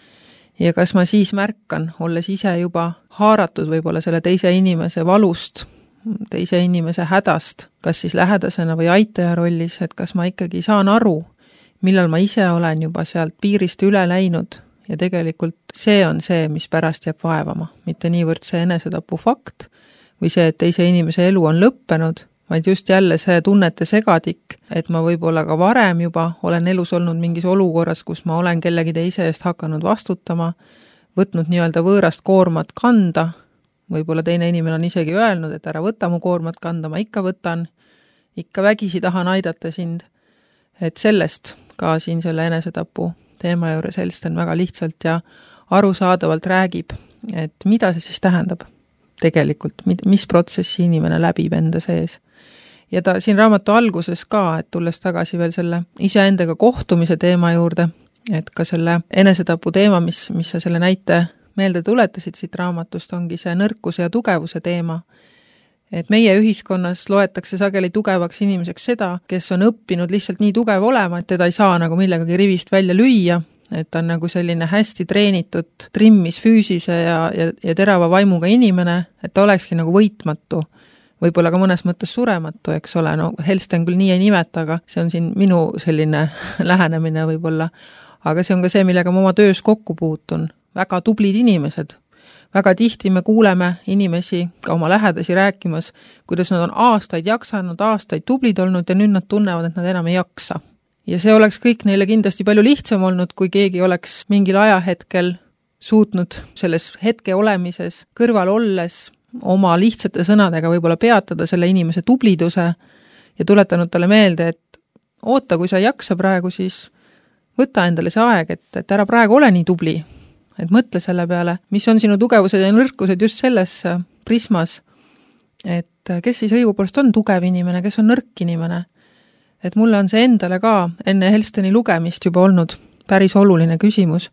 Ja kas ma siis märkan, olles ise juba haaratud võib-olla selle teise inimese valust, teise inimese hädast, kas siis lähedasena või aitaja rollis, et kas ma ikkagi saan aru, millal ma ise olen juba sealt piirist üle läinud ja tegelikult see on see, mis pärast jääb vaevama, mitte niivõrd see enesetapu fakt või see, et teise inimese elu on lõppenud, vaid just jälle see tunnete segadik, et ma võib-olla ka varem juba olen elus olnud mingis olukorras, kus ma olen kellegi teise eest hakanud vastutama, võtnud nii-öelda võõrast koormat kanda, võib-olla teine inimene on isegi öelnud, et ära võta mu koormat kanda, ma ikka võtan, ikka vägisi tahan aidata sind, et sellest ka siin selle enesetapu teema juures Helsten väga lihtsalt ja arusaadavalt räägib, et mida see siis tähendab tegelikult, mis protsessi inimene läbib enda sees. Ja ta siin raamatu alguses ka, et tulles tagasi veel selle iseendaga kohtumise teema juurde, et ka selle enesetapu teema, mis, mis sa selle näite meelde tuletasid siit raamatust, ongi see nõrkuse ja tugevuse teema. Et meie ühiskonnas loetakse sageli tugevaks inimeseks seda, kes on õppinud lihtsalt nii tugev olema, et teda ei saa nagu millegagi rivist välja lüüa, et ta on nagu selline hästi treenitud trimmis füüsise ja, ja, ja terava vaimuga inimene, et ta olekski nagu võitmatu, võib-olla ka mõnes mõttes surematu, eks ole, no Helsten küll nii ei nimeta, aga see on siin minu selline lähenemine võib-olla, aga see on ka see, millega ma oma töös kokku puutun, väga tublid inimesed. Väga tihti me kuuleme inimesi, ka oma lähedasi rääkimas, kuidas nad on aastaid jaksanud, aastaid tublid olnud ja nüüd nad tunnevad, et nad enam ei jaksa. ja see oleks kõik neile kindlasti palju lihtsam olnud, kui keegi oleks mingil ajahetkel suutnud selles hetke olemises kõrval olles oma lihtsate sõnadega võib-olla peatada selle inimese tubliduse ja tuletanud talle meelde, et oota, kui sa ei jaksa praegu, siis võta endale see aeg, et, et ära praegu ole nii tubli, et mõtle selle peale, mis on sinu tugevused ja nõrkused just selles prismas, et kes siis õigupoolest on tugev inimene, kes on nõrk inimene. Et mulle on see endale ka enne Helsteni lugemist juba olnud päris oluline küsimus,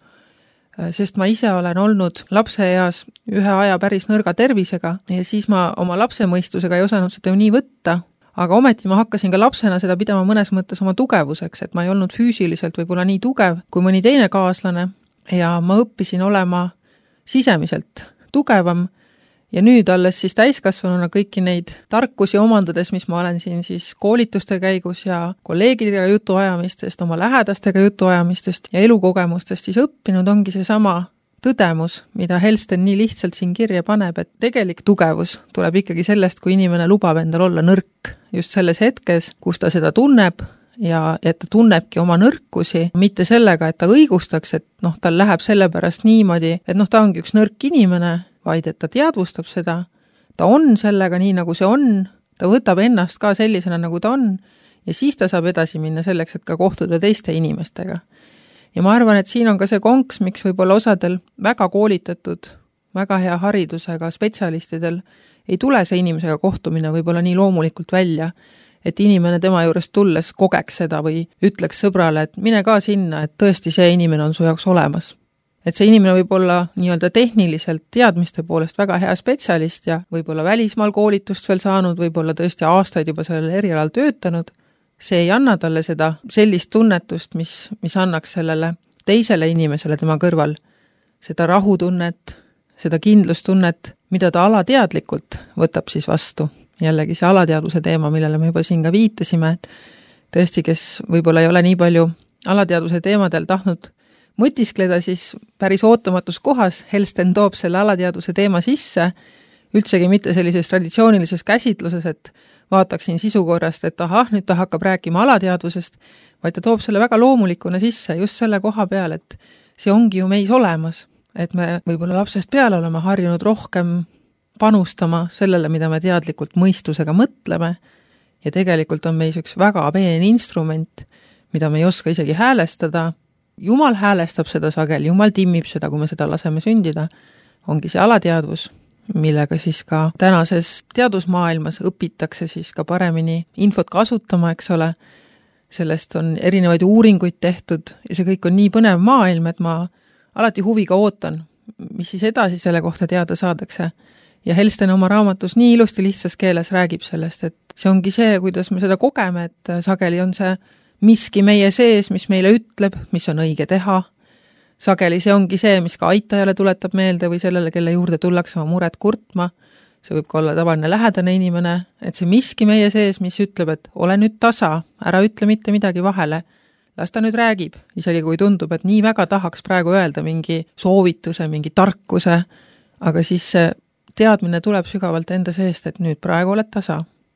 sest ma ise olen olnud lapseeas ühe aja päris nõrga tervisega ja siis ma oma lapsemõistusega ei osanud seda ju nii võtta, aga ometi ma hakkasin ka lapsena seda pidama mõnes mõttes oma tugevuseks, et ma ei olnud füüsiliselt võib-olla nii tugev kui mõni teine kaaslane ja ma õppisin olema sisemiselt tugevam ja nüüd alles siis täiskasvanuna kõiki neid tarkusi omandades, mis ma olen siin siis koolituste käigus ja kolleegidega jutuajamistest, oma lähedastega jutuajamistest ja elukogemustest siis õppinud, ongi see sama tõdemus, mida Helsten nii lihtsalt siin kirja paneb, et tegelik tugevus tuleb ikkagi sellest, kui inimene lubab endal olla nõrk just selles hetkes, kus ta seda tunneb ja et ta tunnebki oma nõrkusi, mitte sellega, et ta õigustaks, et noh, tal läheb sellepärast niimoodi, et noh, ta ongi üks nõrk inimene, vaid et ta teadvustab seda, ta on sellega nii, nagu see on, ta võtab ennast ka sellisena, nagu ta on, ja siis ta saab edasi minna selleks, et ka kohtuda teiste inimestega. Ja ma arvan, et siin on ka see konks, miks võib-olla osadel väga koolitatud, väga hea haridusega spetsialistidel ei tule see inimesega kohtumine võib-olla nii loomulikult välja, et inimene tema juurest tulles kogeks seda või ütleks sõbrale, et mine ka sinna, et tõesti see inimene on su jaoks olemas. Et see inimene võib olla nii-öelda tehniliselt teadmiste poolest väga hea spetsialist ja võib-olla välismaal koolitust veel saanud, võib-olla tõesti aastaid juba sellel erialal töötanud, see ei anna talle seda sellist tunnetust, mis, mis annaks sellele teisele inimesele tema kõrval, seda rahutunnet, seda kindlustunnet, mida ta alateadlikult võtab siis vastu. Jällegi see alateadvuse teema, millele me juba siin ka viitasime, et tõesti, kes võib-olla ei ole nii palju alateadvuse teemadel tahtnud mõtiskleda, siis päris ootamatus kohas Helsten toob selle alateadvuse teema sisse, üldsegi mitte sellises traditsioonilises käsitluses, et vaataksin sisu korrast, et ahah, nüüd ta hakkab rääkima alateadvusest, vaid ta toob selle väga loomulikuna sisse just selle koha peal, et see ongi ju meis olemas, et me võib-olla lapsest peale oleme harjunud rohkem panustama sellele, mida me teadlikult mõistusega mõtleme ja tegelikult on meis üks väga peen instrument, mida me ei oska isegi häälestada. Jumal häälestab seda sageli, Jumal timmib seda, kui me seda laseme sündida, ongi see alateadvus, millega siis ka tänases teadusmaailmas õpitakse siis ka paremini infot kasutama, eks ole. Sellest on erinevaid uuringuid tehtud ja see kõik on nii põnev maailm, et ma alati huviga ootan, mis siis edasi selle kohta teada saadakse. Ja Helsten oma raamatus nii ilusti lihtsas keeles räägib sellest, et see ongi see, kuidas me seda kogeme, et sageli on see miski meie sees, mis meile ütleb, mis on õige teha. Sageli see ongi see, mis ka aitajale tuletab meelde või sellele, kelle juurde tullakse oma muret kurtma. See võib ka olla tavaline lähedane inimene, et see miski meie sees, mis ütleb, et ole nüüd tasa, ära ütle mitte midagi vahele. Las ta nüüd räägib, isegi kui tundub, et nii väga tahaks praegu öelda mingi soovituse, mingi tarkuse, aga siis see teadmine tuleb sügavalt enda seest, et nüüd praegu oled tasa.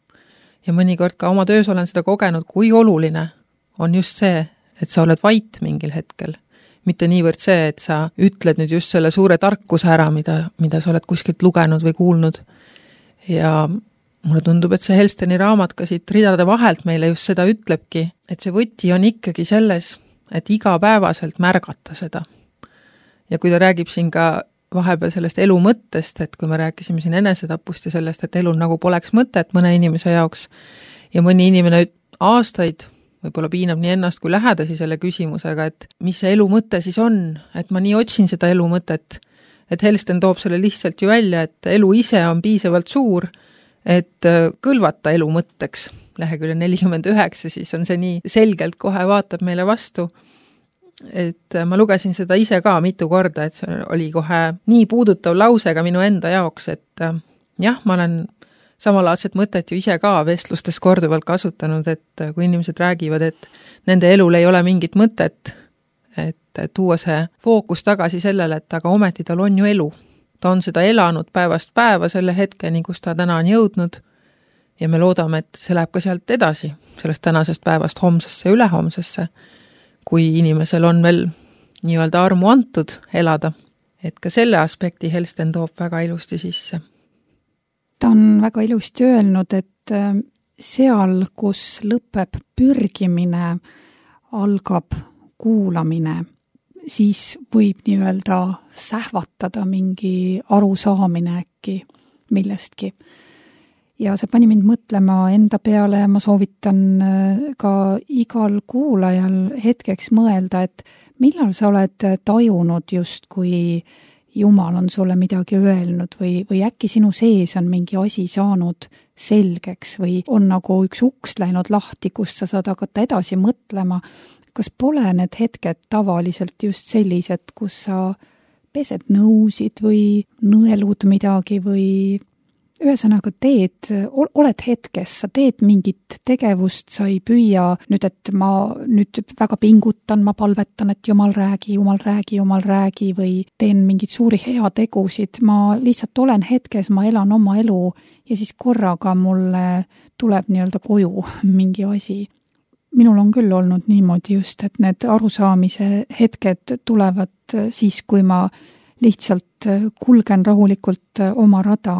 Ja mõnikord ka oma töös olen seda kogenud, kui oluline on just see, et sa oled vait mingil hetkel. Mitte niivõrd see, et sa ütled nüüd just selle suure tarkuse ära, mida, mida sa oled kuskilt lugenud või kuulnud. Ja mulle tundub, et see Helsteni raamat ka siit ridade vahelt meile just seda ütlebki, et see võti on ikkagi selles, et igapäevaselt märgata seda. Ja kui ta räägib siin ka vahepeal sellest elu mõttest, et kui me rääkisime siin enesetapust ja sellest, et elul nagu poleks mõtet mõne inimese jaoks ja mõni inimene aastaid võib-olla piinab nii ennast kui lähedasi selle küsimusega, et mis see elu mõte siis on, et ma nii otsin seda elu mõtet, et Helsten toob selle lihtsalt ju välja, et elu ise on piisavalt suur, et kõlvata elu mõtteks. Lehekülje nelikümmend üheksa, siis on see nii selgelt kohe vaatab meile vastu, et ma lugesin seda ise ka mitu korda, et see oli kohe nii puudutav lausega minu enda jaoks, et jah, ma olen samalaadset mõtet ju ise ka vestlustes korduvalt kasutanud, et kui inimesed räägivad, et nende elul ei ole mingit mõtet, et tuua see fookus tagasi sellele, et aga ometi tal on ju elu. Ta on seda elanud päevast päeva selle hetkeni, kus ta täna on jõudnud ja me loodame, et see läheb ka sealt edasi, sellest tänasest päevast homsesse ja ülehomsesse, kui inimesel on veel nii-öelda armu antud elada. Et ka selle aspekti Helsten toob väga ilusti sisse. Ta on väga ilusti öelnud, et seal, kus lõpeb pürgimine, algab kuulamine, siis võib nii-öelda sähvatada mingi arusaamine äkki millestki. Ja see pani mind mõtlema enda peale ja ma soovitan ka igal kuulajal hetkeks mõelda, et millal sa oled tajunud just, kui Jumal on sulle midagi öelnud või, või äkki sinu sees on mingi asi saanud selgeks või on nagu üks uks läinud lahti, kust sa saad hakata edasi mõtlema. Kas pole need hetked tavaliselt just sellised, kus sa pesed nõusid või nõelud midagi või ühesõnaga teed, oled hetkes, sa teed mingit tegevust, sa ei püüa nüüd, et ma nüüd väga pingutan, ma palvetan, et Jumal räägi, Jumal räägi, Jumal räägi või teen mingeid suuri heategusid, ma lihtsalt olen hetkes, ma elan oma elu ja siis korraga mulle tuleb nii-öelda koju mingi asi. Minul on küll olnud niimoodi just, et need arusaamise hetked tulevad siis, kui ma lihtsalt kulgen rahulikult oma rada.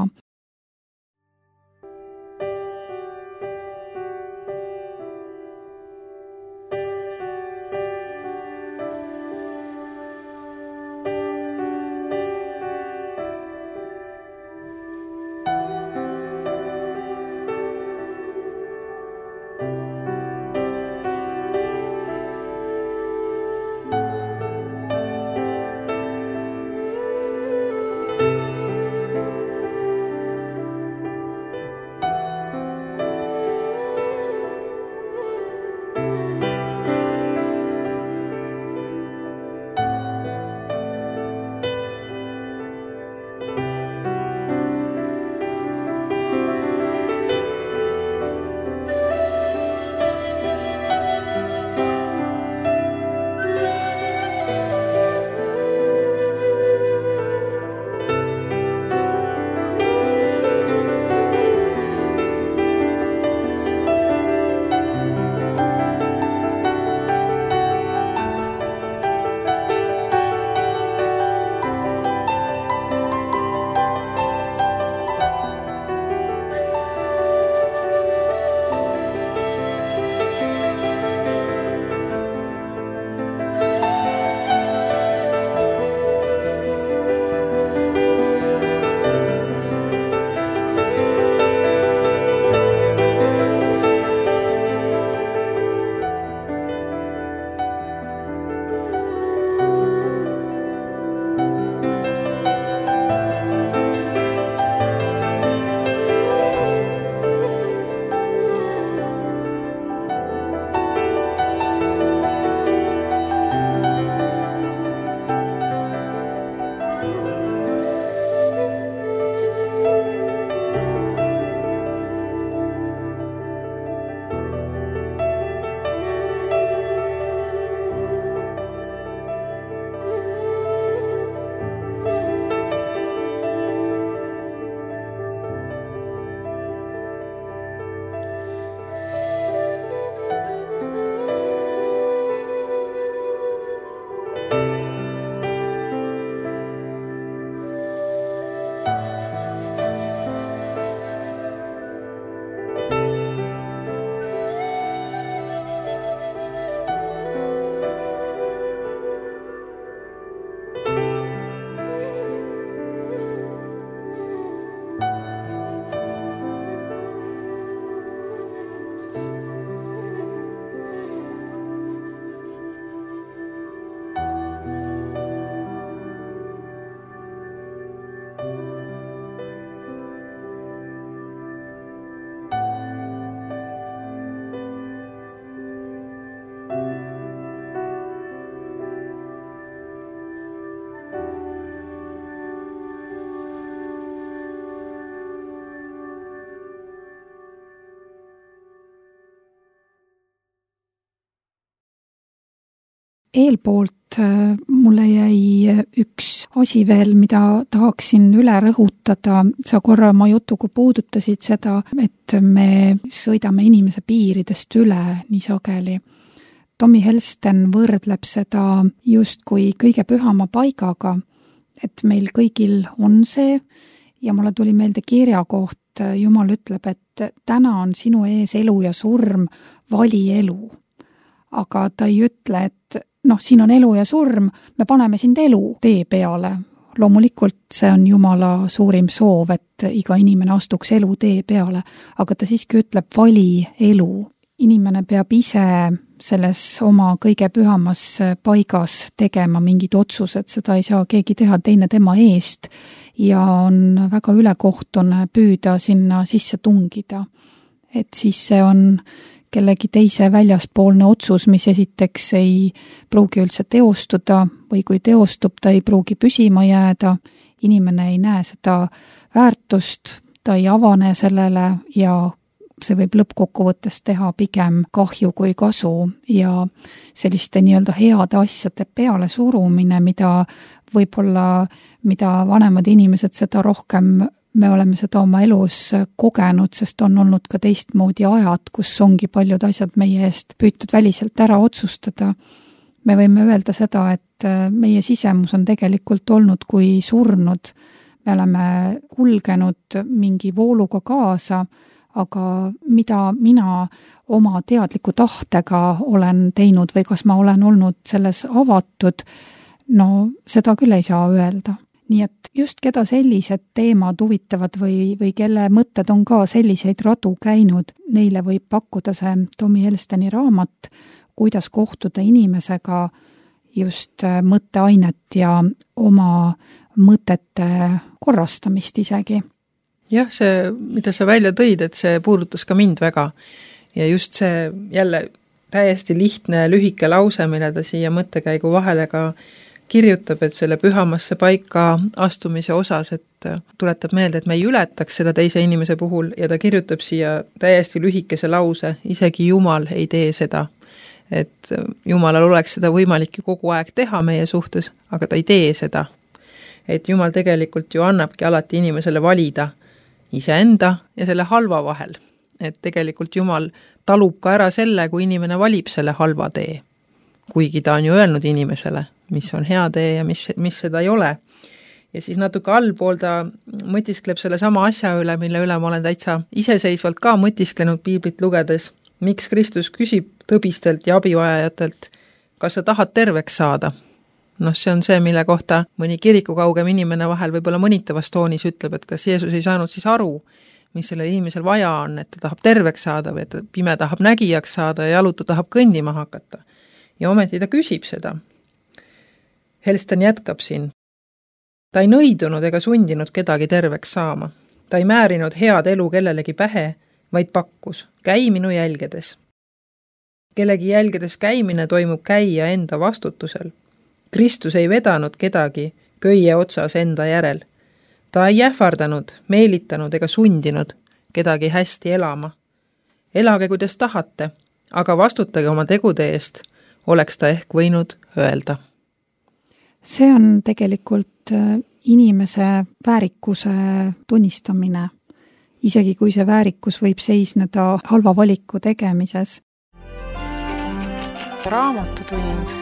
Eelpoolt mulle jäi üks asi veel, mida tahaksin üle rõhutada. Sa korra oma jutuga puudutasid seda, et me sõidame inimese piiridest üle nii sageli. Tommy Helsten võrdleb seda justkui kõige pühama paigaga, et meil kõigil on see ja mulle tuli meelde kirja koht, Jumal ütleb, et täna on sinu ees elu ja surm, vali elu. Aga ta ei ütle, et noh, siin on elu ja surm, me paneme sind elu tee peale. Loomulikult see on Jumala suurim soov, et iga inimene astuks elu tee peale, aga ta siiski ütleb vali elu. Inimene peab ise selles oma kõige pühamas paigas tegema mingid otsused, seda ei saa keegi teha teine tema eest ja on väga ülekohtune püüda sinna sisse tungida. Et siis see on kellegi teise väljaspoolne otsus, mis esiteks ei pruugi üldse teostuda või kui teostub, ta ei pruugi püsima jääda, inimene ei näe seda väärtust, ta ei avane sellele ja see võib lõppkokkuvõttes teha pigem kahju kui kasu ja selliste nii-öelda heade asjade peale surumine, mida võib-olla, mida vanemad inimesed seda rohkem, me oleme seda oma elus kogenud, sest on olnud ka teistmoodi ajad, kus ongi paljud asjad meie eest püütud väliselt ära otsustada. Me võime öelda seda, et meie sisemus on tegelikult olnud kui surnud. Me oleme kulgenud mingi vooluga kaasa, aga mida mina oma teadliku tahtega olen teinud või kas ma olen olnud selles avatud, no seda küll ei saa öelda. Nii et just keda sellised teemad huvitavad või, või kelle mõtted on ka selliseid radu käinud, neile võib pakkuda see Tommy Helsteni raamat, kuidas kohtuda inimesega just mõtteainet ja oma mõtete korrastamist isegi. Jah, see, mida sa välja tõid, et see puudutas ka mind väga ja just see jälle täiesti lihtne lühike lause, mille ta siia mõttekäigu vahele ka kirjutab, et selle pühamasse paika astumise osas, et tuletab meelde, et me ei ületaks seda teise inimese puhul ja ta kirjutab siia täiesti lühikese lause, isegi Jumal ei tee seda. Et Jumalal oleks seda võimalik kogu aeg teha meie suhtes, aga ta ei tee seda. Et Jumal tegelikult ju annabki alati inimesele valida iseenda ja selle halva vahel. Et tegelikult Jumal talub ka ära selle, kui inimene valib selle halva tee. Kuigi ta on ju öelnud inimesele, mis on hea tee ja mis, mis seda ei ole. Ja siis natuke allpool ta mõtiskleb selle sama asja üle, mille üle ma olen täitsa iseseisvalt ka mõtisklenud piiblit lugedes. Miks Kristus küsib tõbistelt ja abivajajatelt, kas sa tahad terveks saada? Noh, see on see, mille kohta mõni kiriku kaugem inimene vahel võib-olla mõnitavas toonis ütleb, et kas Jeesus ei saanud siis aru, mis sellel inimesel vaja on, et ta tahab terveks saada või et pime tahab nägijaks saada ja jalutu tahab kõndima hakata. Ja ometi ta küsib seda. Helsten jätkab siin. Ta ei nõidunud ega sundinud kedagi terveks saama. Ta ei määrinud head elu kellelegi pähe, vaid pakkus, käi minu jälgedes. Kellegi jälgedes käimine toimub käija enda vastutusel. Kristus ei vedanud kedagi köie otsas enda järel. Ta ei ähvardanud, meelitanud ega sundinud kedagi hästi elama. Elage, kuidas tahate, aga vastutage oma tegude eest, oleks ta ehk võinud öelda. See on tegelikult inimese väärikuse tunnistamine, isegi kui see väärikus võib seisneda halva valiku tegemises. Raamatutund.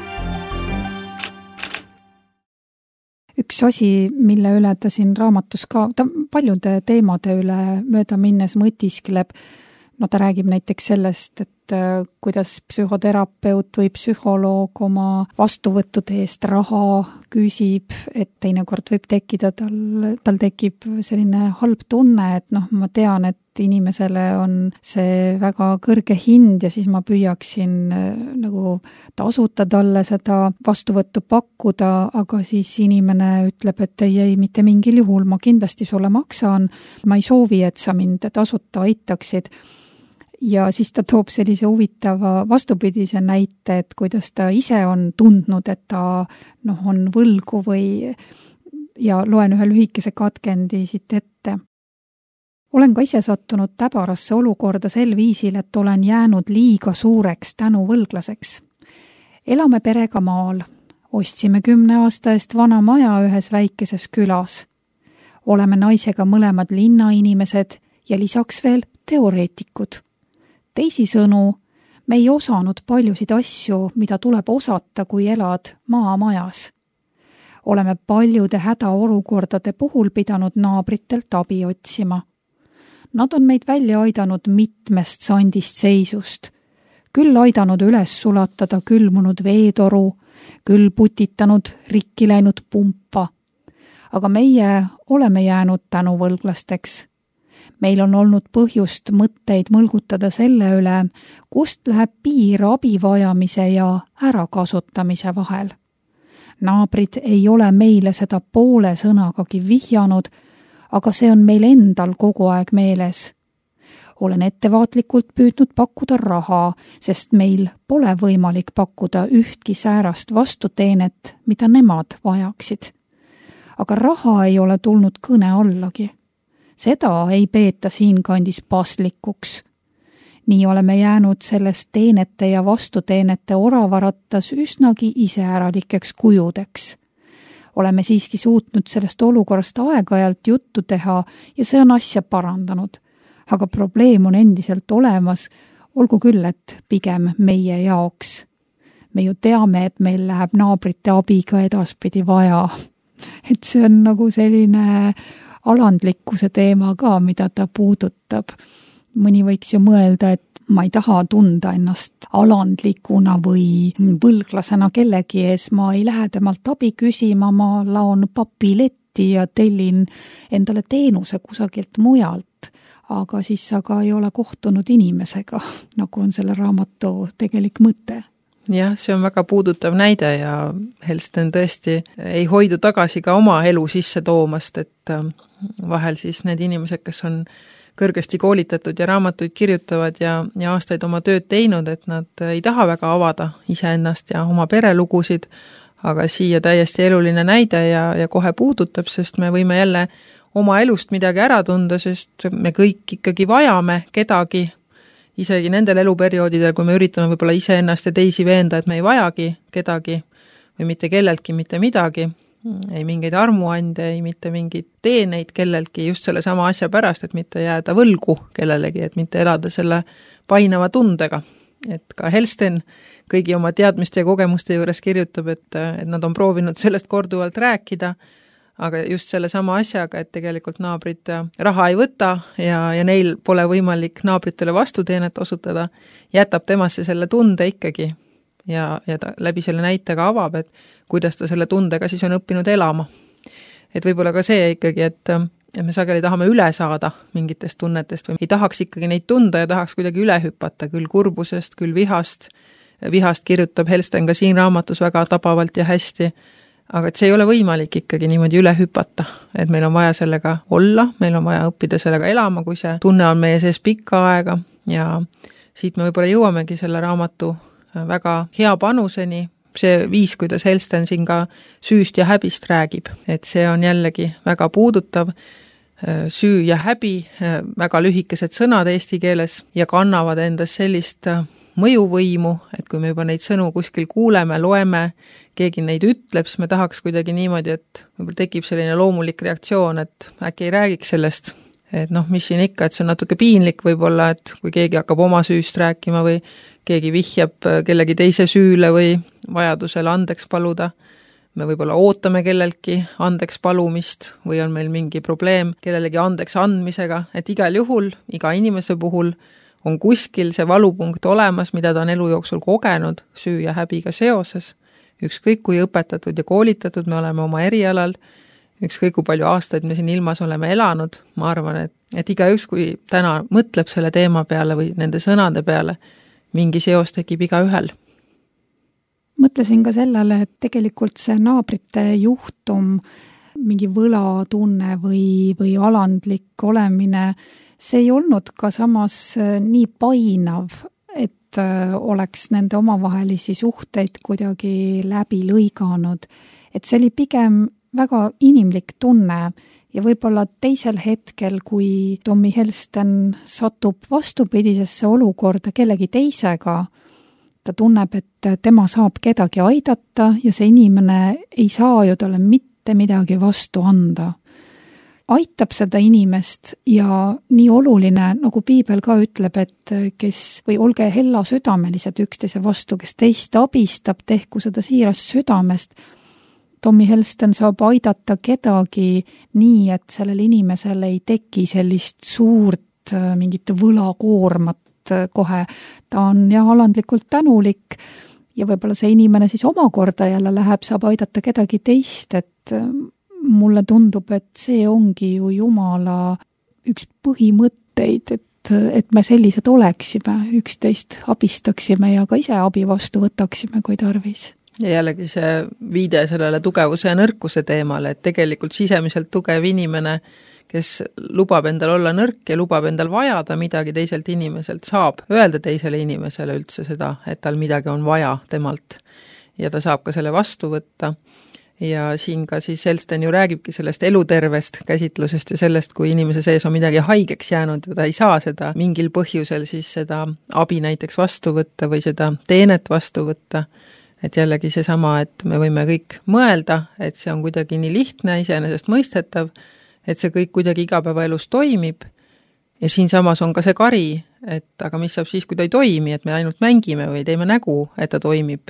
Üks asi, mille üle ta siin raamatus ka, ta paljude teemade üle mööda minnes mõtiskleb, no ta räägib näiteks sellest, et kuidas psühhoterapeut või psühholoog oma vastuvõttude eest raha küsib, et teinekord võib tekkida, tal, tal tekib selline halb tunne, et noh, ma tean, et inimesele on see väga kõrge hind ja siis ma püüaksin nagu tasuta talle seda vastuvõttu pakkuda, aga siis inimene ütleb, et ei, ei, mitte mingil juhul, ma kindlasti sulle maksan, ma ei soovi, et sa mind tasuta aitaksid. Ja siis ta toob sellise huvitava vastupidise näite, et kuidas ta ise on tundnud, et ta noh, on võlgu või ja loen ühe lühikese katkendi siit ette. Olen ka ise sattunud täbarasse olukorda sel viisil, et olen jäänud liiga suureks tänu võlglaseks. Elame perega maal. Ostsime kümne aasta eest vana maja ühes väikeses külas. Oleme naisega mõlemad linnainimesed ja lisaks veel teoreetikud. Teisisõnu, me ei osanud paljusid asju, mida tuleb osata, kui elad maamajas. Oleme paljude hädaolukordade puhul pidanud naabritelt abi otsima. Nad on meid välja aidanud mitmest sandist seisust. Küll aidanud üles sulatada külmunud veetoru, küll putitanud rikki läinud pumpa. Aga meie oleme jäänud tänuvõlglasteks. Meil on olnud põhjust mõtteid mõlgutada selle üle, kust läheb piir abivajamise ja ärakasutamise vahel. Naabrid ei ole meile seda poole sõnagagi vihjanud, aga see on meil endal kogu aeg meeles. Olen ettevaatlikult püüdnud pakkuda raha, sest meil pole võimalik pakkuda ühtki säärast vastuteenet, mida nemad vajaksid. Aga raha ei ole tulnud kõne allagi. Seda ei peeta siinkandis paslikuks. Nii oleme jäänud sellest teenete ja vastuteenete oravarattas üsnagi iseäralikeks kujudeks. Oleme siiski suutnud sellest olukorrast aeg-ajalt juttu teha ja see on asja parandanud. Aga probleem on endiselt olemas, olgu küll, et pigem meie jaoks. Me ju teame, et meil läheb naabrite abiga edaspidi vaja. Et see on nagu selline alandlikkuse teema ka, mida ta puudutab. Mõni võiks ju mõelda, et ma ei taha tunda ennast alandlikuna või võlglasena kellegi ees, ma ei lähe temalt abi küsima, ma laon papiletti ja tellin endale teenuse kusagilt mujalt. Aga siis aga ei ole kohtunud inimesega, nagu on selle raamatu tegelik mõte. Jah, see on väga puudutav näide ja Helsten tõesti ei hoidu tagasi ka oma elu sisse toomast, et vahel siis need inimesed, kes on kõrgesti koolitatud ja raamatuid kirjutavad ja, ja aastaid oma tööd teinud, et nad ei taha väga avada iseennast ja oma perelugusid, aga siia täiesti eluline näide ja, ja kohe puudutab, sest me võime jälle oma elust midagi ära tunda, sest me kõik ikkagi vajame kedagi, isegi nendel eluperioodidel, kui me üritame võib-olla iseennast ja teisi veenda, et me ei vajagi kedagi või mitte kelleltki mitte midagi, ei mingeid armuande, ei mitte mingeid teeneid kelleltki just selle sama asja pärast, et mitte jääda võlgu kellelegi, et mitte elada selle painava tundega. Et ka Helsten kõigi oma teadmiste ja kogemuste juures kirjutab, et, et nad on proovinud sellest korduvalt rääkida, aga just selle sama asjaga, et tegelikult naabrid raha ei võta ja, ja neil pole võimalik naabritele vastuteenet osutada, jätab temasse selle tunde ikkagi ja, ja ta läbi selle näitega avab, et kuidas ta selle tundega siis on õppinud elama. Et võib-olla ka see ikkagi, et, et me sageli tahame üle saada mingitest tunnetest või ei tahaks ikkagi neid tunda ja tahaks kuidagi üle hüpata, küll kurbusest, küll vihast. Vihast kirjutab Helsten ka siin raamatus väga tabavalt ja hästi, aga et see ei ole võimalik ikkagi niimoodi üle hüpata, et meil on vaja sellega olla, meil on vaja õppida sellega elama, kui see tunne on meie sees pikka aega ja siit me võib-olla jõuamegi selle raamatu väga hea panuseni, see viis, kuidas Helsten siin ka süüst ja häbist räägib, et see on jällegi väga puudutav, süü ja häbi, väga lühikesed sõnad eesti keeles ja kannavad endas sellist mõjuvõimu, et kui me juba neid sõnu kuskil kuuleme, loeme, keegi neid ütleb, siis me tahaks kuidagi niimoodi, et võib-olla tekib selline loomulik reaktsioon, et äkki ei räägiks sellest, et noh, mis siin ikka, et see on natuke piinlik võib-olla, et kui keegi hakkab oma süüst rääkima või keegi vihjab kellegi teise süüle või vajadusele andeks paluda, me võib-olla ootame kelleltki andeks palumist või on meil mingi probleem kellelegi andeks andmisega, et igal juhul, iga inimese puhul on kuskil see valupunkt olemas, mida ta on elu jooksul kogenud süü ja häbiga seoses. Ükskõik kui õpetatud ja koolitatud me oleme oma erialal, ükskõik kui palju aastaid me siin ilmas oleme elanud, ma arvan, et, et iga üks, kui täna mõtleb selle teema peale või nende sõnade peale, mingi seos tekib iga ühel. Mõtlesin ka sellele, et tegelikult see naabrite juhtum, mingi võlatunne või, või alandlik olemine, see ei olnud ka samas nii painav, et oleks nende omavahelisi suhteid kuidagi läbi lõiganud. Et see oli pigem väga inimlik tunne ja võib-olla teisel hetkel, kui Tommy Helsten satub vastupidisesse olukorda kellegi teisega, ta tunneb, et tema saab kedagi aidata ja see inimene ei saa ju talle mitte midagi vastu anda. Aitab seda inimest ja nii oluline, nagu piibel ka ütleb, et kes, või olge hella südamelised üksteise vastu, kes teist abistab, tehku seda siirast südamest. Tommy Helston saab aidata kedagi nii, et sellel inimesel ei teki sellist suurt mingit võlakoormat kohe. Ta on jah alandlikult tänulik ja võib-olla see inimene siis omakorda jälle läheb, saab aidata kedagi teist, et mulle tundub, et see ongi ju Jumala üks põhimõtteid, et, et me sellised oleksime, üksteist abistaksime ja ka ise abi vastu võtaksime, kui tarvis. Ja jällegi see viide sellele tugevuse ja nõrkuse teemale, et tegelikult sisemiselt tugev inimene, kes lubab endal olla nõrk ja lubab endal vajada midagi teiselt inimeselt, saab öelda teisele inimesele üldse seda, et tal midagi on vaja temalt ja ta saab ka selle vastu võtta. Ja siin ka siis Helston ju räägibki sellest elutervest käsitlusest ja sellest, kui inimese sees on midagi haigeks jäänud ja ta ei saa seda mingil põhjusel siis seda abi näiteks vastu võtta või seda teenet vastu võtta. Et jällegi see sama, et me võime kõik mõelda, et see on kuidagi nii lihtne, iseenesest mõistetav, et see kõik kuidagi igapäevaelus toimib ja siin samas on ka see kari, et aga mis saab siis, kui ta ei toimi, et me ainult mängime või teeme nägu, et ta toimib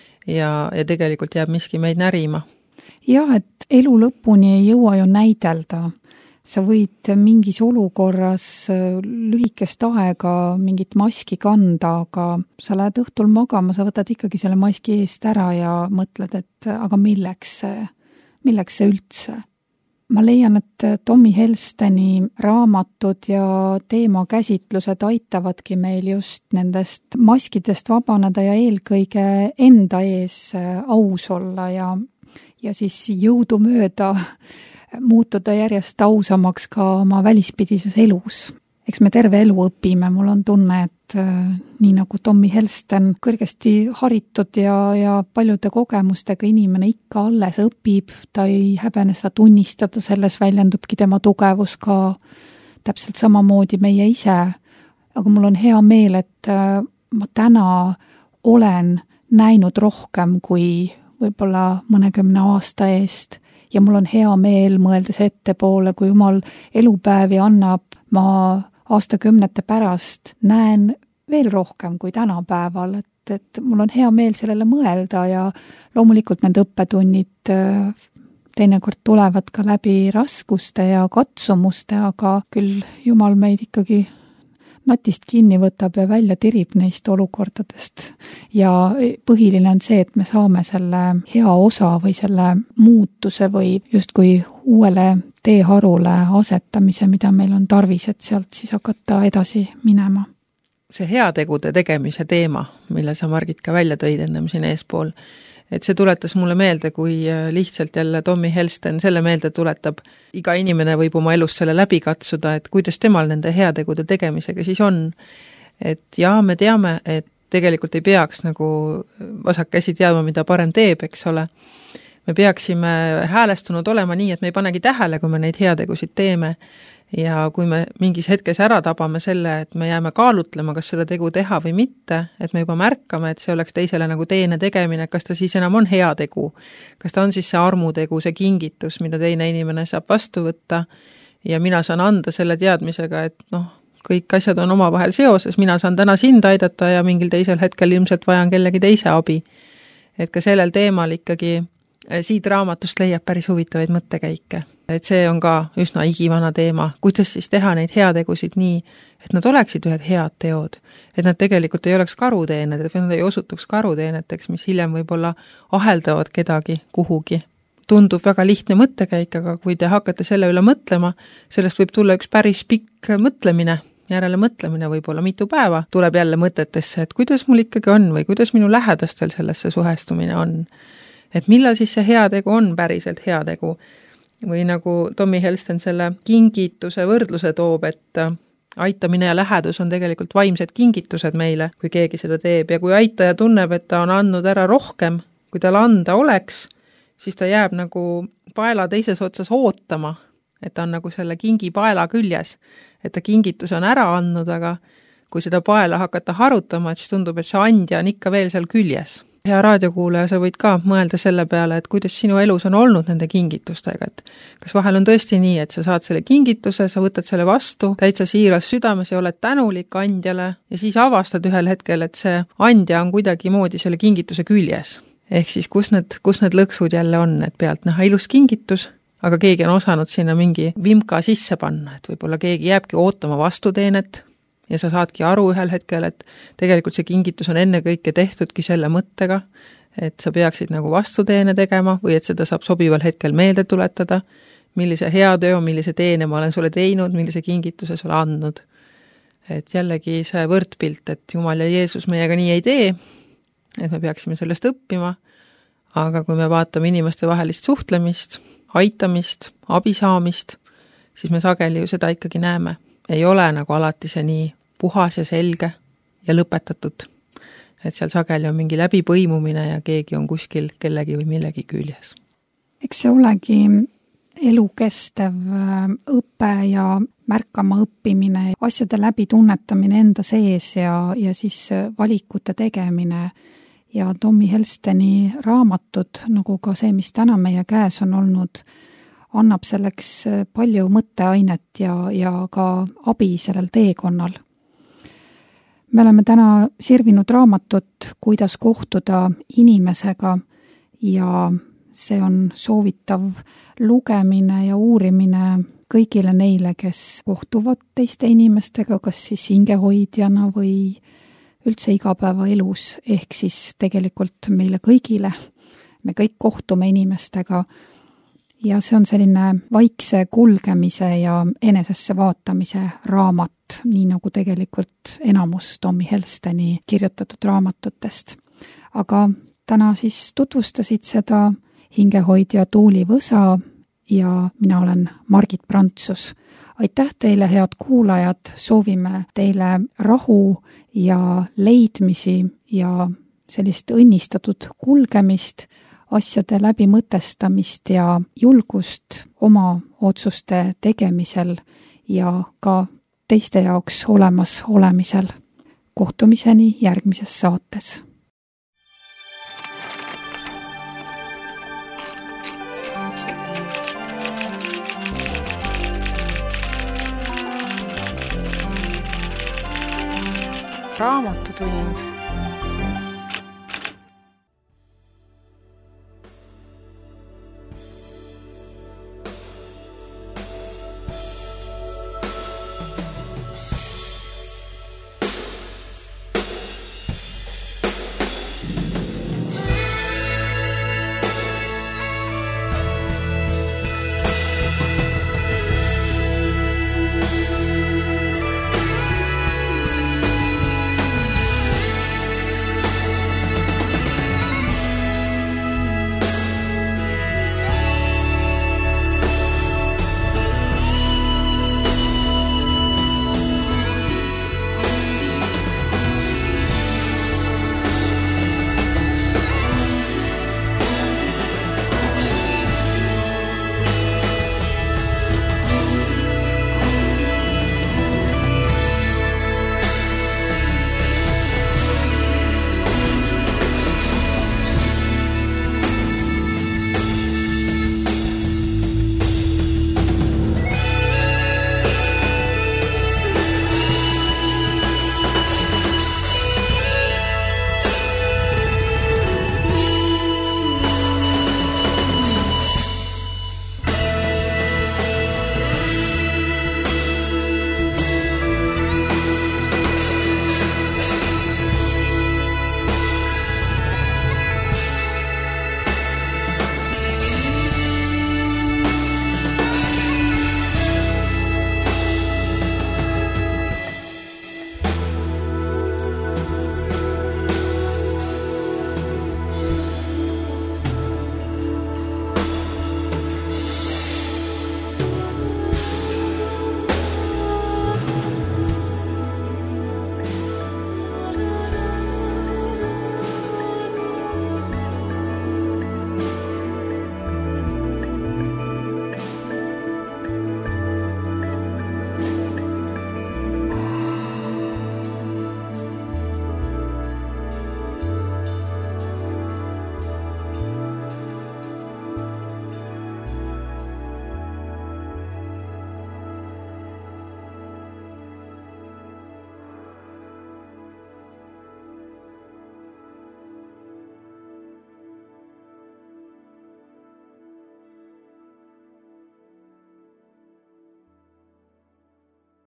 ja, ja tegelikult jääb miski meid närima. Jah, et elu lõpuni ei jõua ju näidelda. Sa võid mingis olukorras lühikest aega mingit maski kanda, aga sa lähed õhtul magama, sa võtad ikkagi selle maski eest ära ja mõtled, et aga milleks see, milleks see üldse? Ma leian, et Tommy Helstoni raamatud ja teemakäsitlused aitavadki meil just nendest maskidest vabaneda ja eelkõige enda ees aus olla ja, ja siis jõudumööda muutuda järjest ausamaks ka oma välispidises elus. Eks me terve elu õpime, mul on tunne, et äh, nii nagu Tommy Helston, kõrgesti haritud ja, ja paljude kogemustega inimene ikka alles õpib, ta ei häbene seda tunnistada, selles väljendubki tema tugevus ka täpselt samamoodi meie ise. Aga mul on hea meel, et äh, ma täna olen näinud rohkem kui võib-olla mõnekümne aasta eest ja mul on hea meel mõeldes ettepoole, kui Jumal elupäevi annab, ma aastakümnete pärast näen veel rohkem kui tänapäeval, et, et mul on hea meel sellele mõelda ja loomulikult need õppetunnid teinekord tulevad ka läbi raskuste ja katsumuste, aga küll Jumal meid ikkagi natist kinni võtab ja välja tirib neist olukordadest. Ja põhiline on see, et me saame selle hea osa või selle muutuse või justkui uuele teeharule asetamise, mida meil on tarvis, et sealt siis hakata edasi minema. See heategude tegemise teema, mille sa Margit ka välja tõid ennem siin eespool, et see tuletas mulle meelde, kui lihtsalt jälle Tommy Helston selle meelde tuletab. Iga inimene võib oma elus selle läbi katsuda, et kuidas temal nende heategude tegemisega siis on. Et jaa, me teame, et tegelikult ei peaks nagu vasak käsi teadma, mida parem teeb, eks ole. Me peaksime häälestunud olema nii, et me ei panegi tähele, kui me neid heategusid teeme. Ja kui me mingis hetkes ära tabame selle, et me jääme kaalutlema, kas seda tegu teha või mitte, et me juba märkame, et see oleks teisele nagu teene tegemine, kas ta siis enam on hea tegu, kas ta on siis see armutegu, see kingitus, mida teine inimene saab vastu võtta ja mina saan anda selle teadmisega, et noh, kõik asjad on omavahel seoses, mina saan täna sind aidata ja mingil teisel hetkel ilmselt vajan kellegi teise abi. Et ka sellel teemal ikkagi siit raamatust leiab päris huvitavaid mõttekäike. Et see on ka üsna igivana teema, kuidas siis teha neid heategusid nii, et nad oleksid ühed head teod, et nad tegelikult ei oleks karuteened, et nad ei osutuks karuteeneteks, mis hiljem võib-olla aheldavad kedagi kuhugi. Tundub väga lihtne mõttekäik, aga kui te hakkate selle üle mõtlema, sellest võib tulla üks päris pikk mõtlemine, järele mõtlemine võib-olla mitu päeva, tuleb jälle mõtetesse, et kuidas mul ikkagi on või kuidas minu lähedastel sellesse suhestumine on. Et millal siis see heategu on päriselt heategu? Või nagu Tommy Helston selle kingituse võrdluse toob, et aitamine ja lähedus on tegelikult vaimsed kingitused meile, kui keegi seda teeb. Ja kui aitaja tunneb, et ta on andnud ära rohkem, kui tal anda oleks, siis ta jääb nagu paela teises otsas ootama, et ta on nagu selle kingi paela küljes, et ta kingitus on ära andnud, aga kui seda paela hakata harutama, et siis tundub, et see andja on ikka veel seal küljes. Hea raadiokuulaja, sa võid ka mõelda selle peale, et kuidas sinu elus on olnud nende kingitustega, et kas vahel on tõesti nii, et sa saad selle kingituse, sa võtad selle vastu, täitsa siiras südames ja oled tänulik andjale ja siis avastad ühel hetkel, et see andja on kuidagi moodi selle kingituse küljes. Ehk siis kus need, kus need lõksud jälle on, et pealt näha ilus kingitus, aga keegi on osanud sinna mingi vimka sisse panna, et võib-olla keegi jääbki ootama vastuteenet, ja sa saadki aru ühel hetkel, et tegelikult see kingitus on enne kõike tehtudki selle mõttega, et sa peaksid nagu vastuteene tegema või et seda saab sobival hetkel meelde tuletada, millise hea töö, millise teene ma olen sulle teinud, millise kingituse sulle andnud. Et jällegi see võrdpilt, et Jumal ja Jeesus meiega nii ei tee, et me peaksime sellest õppima, aga kui me vaatame inimeste vahelist suhtlemist, aitamist, abi saamist, siis me sageli ju seda ikkagi näeme. Ei ole nagu alati see nii puhas ja selge ja lõpetatud. Et seal sageli on mingi läbipõimumine ja keegi on kuskil kellegi või millegi küljes. Eks see olegi elukestev õpe ja märkama õppimine, asjade läbi tunnetamine enda sees ja, ja siis valikute tegemine. Ja Tommy Helsteni raamatud, nagu ka see, mis täna meie käes on olnud, annab selleks palju mõtteainet ja, ja ka abi sellel teekonnal. Me oleme täna sirvinud raamatut, kuidas kohtuda inimesega ja see on soovitav lugemine ja uurimine kõigile neile, kes kohtuvad teiste inimestega, kas siis hingehoidjana või üldse igapäevaelus, ehk siis tegelikult meile kõigile. Me kõik kohtume inimestega ja see on selline vaikse kulgemise ja enesesse vaatamise raamat, nii nagu tegelikult enamus Tommy Helsteni kirjutatud raamatutest. Aga täna siis tutvustasid seda hingehoidja Tuuli Võsa ja mina olen Margit Prantsus. Aitäh teile, head kuulajad, soovime teile rahu ja leidmisi ja sellist õnnistatud kulgemist, asjade läbimõtestamist ja julgust oma otsuste tegemisel ja ka teiste jaoks olemas olemisel. Kohtumiseni järgmises saates. Raamatutund.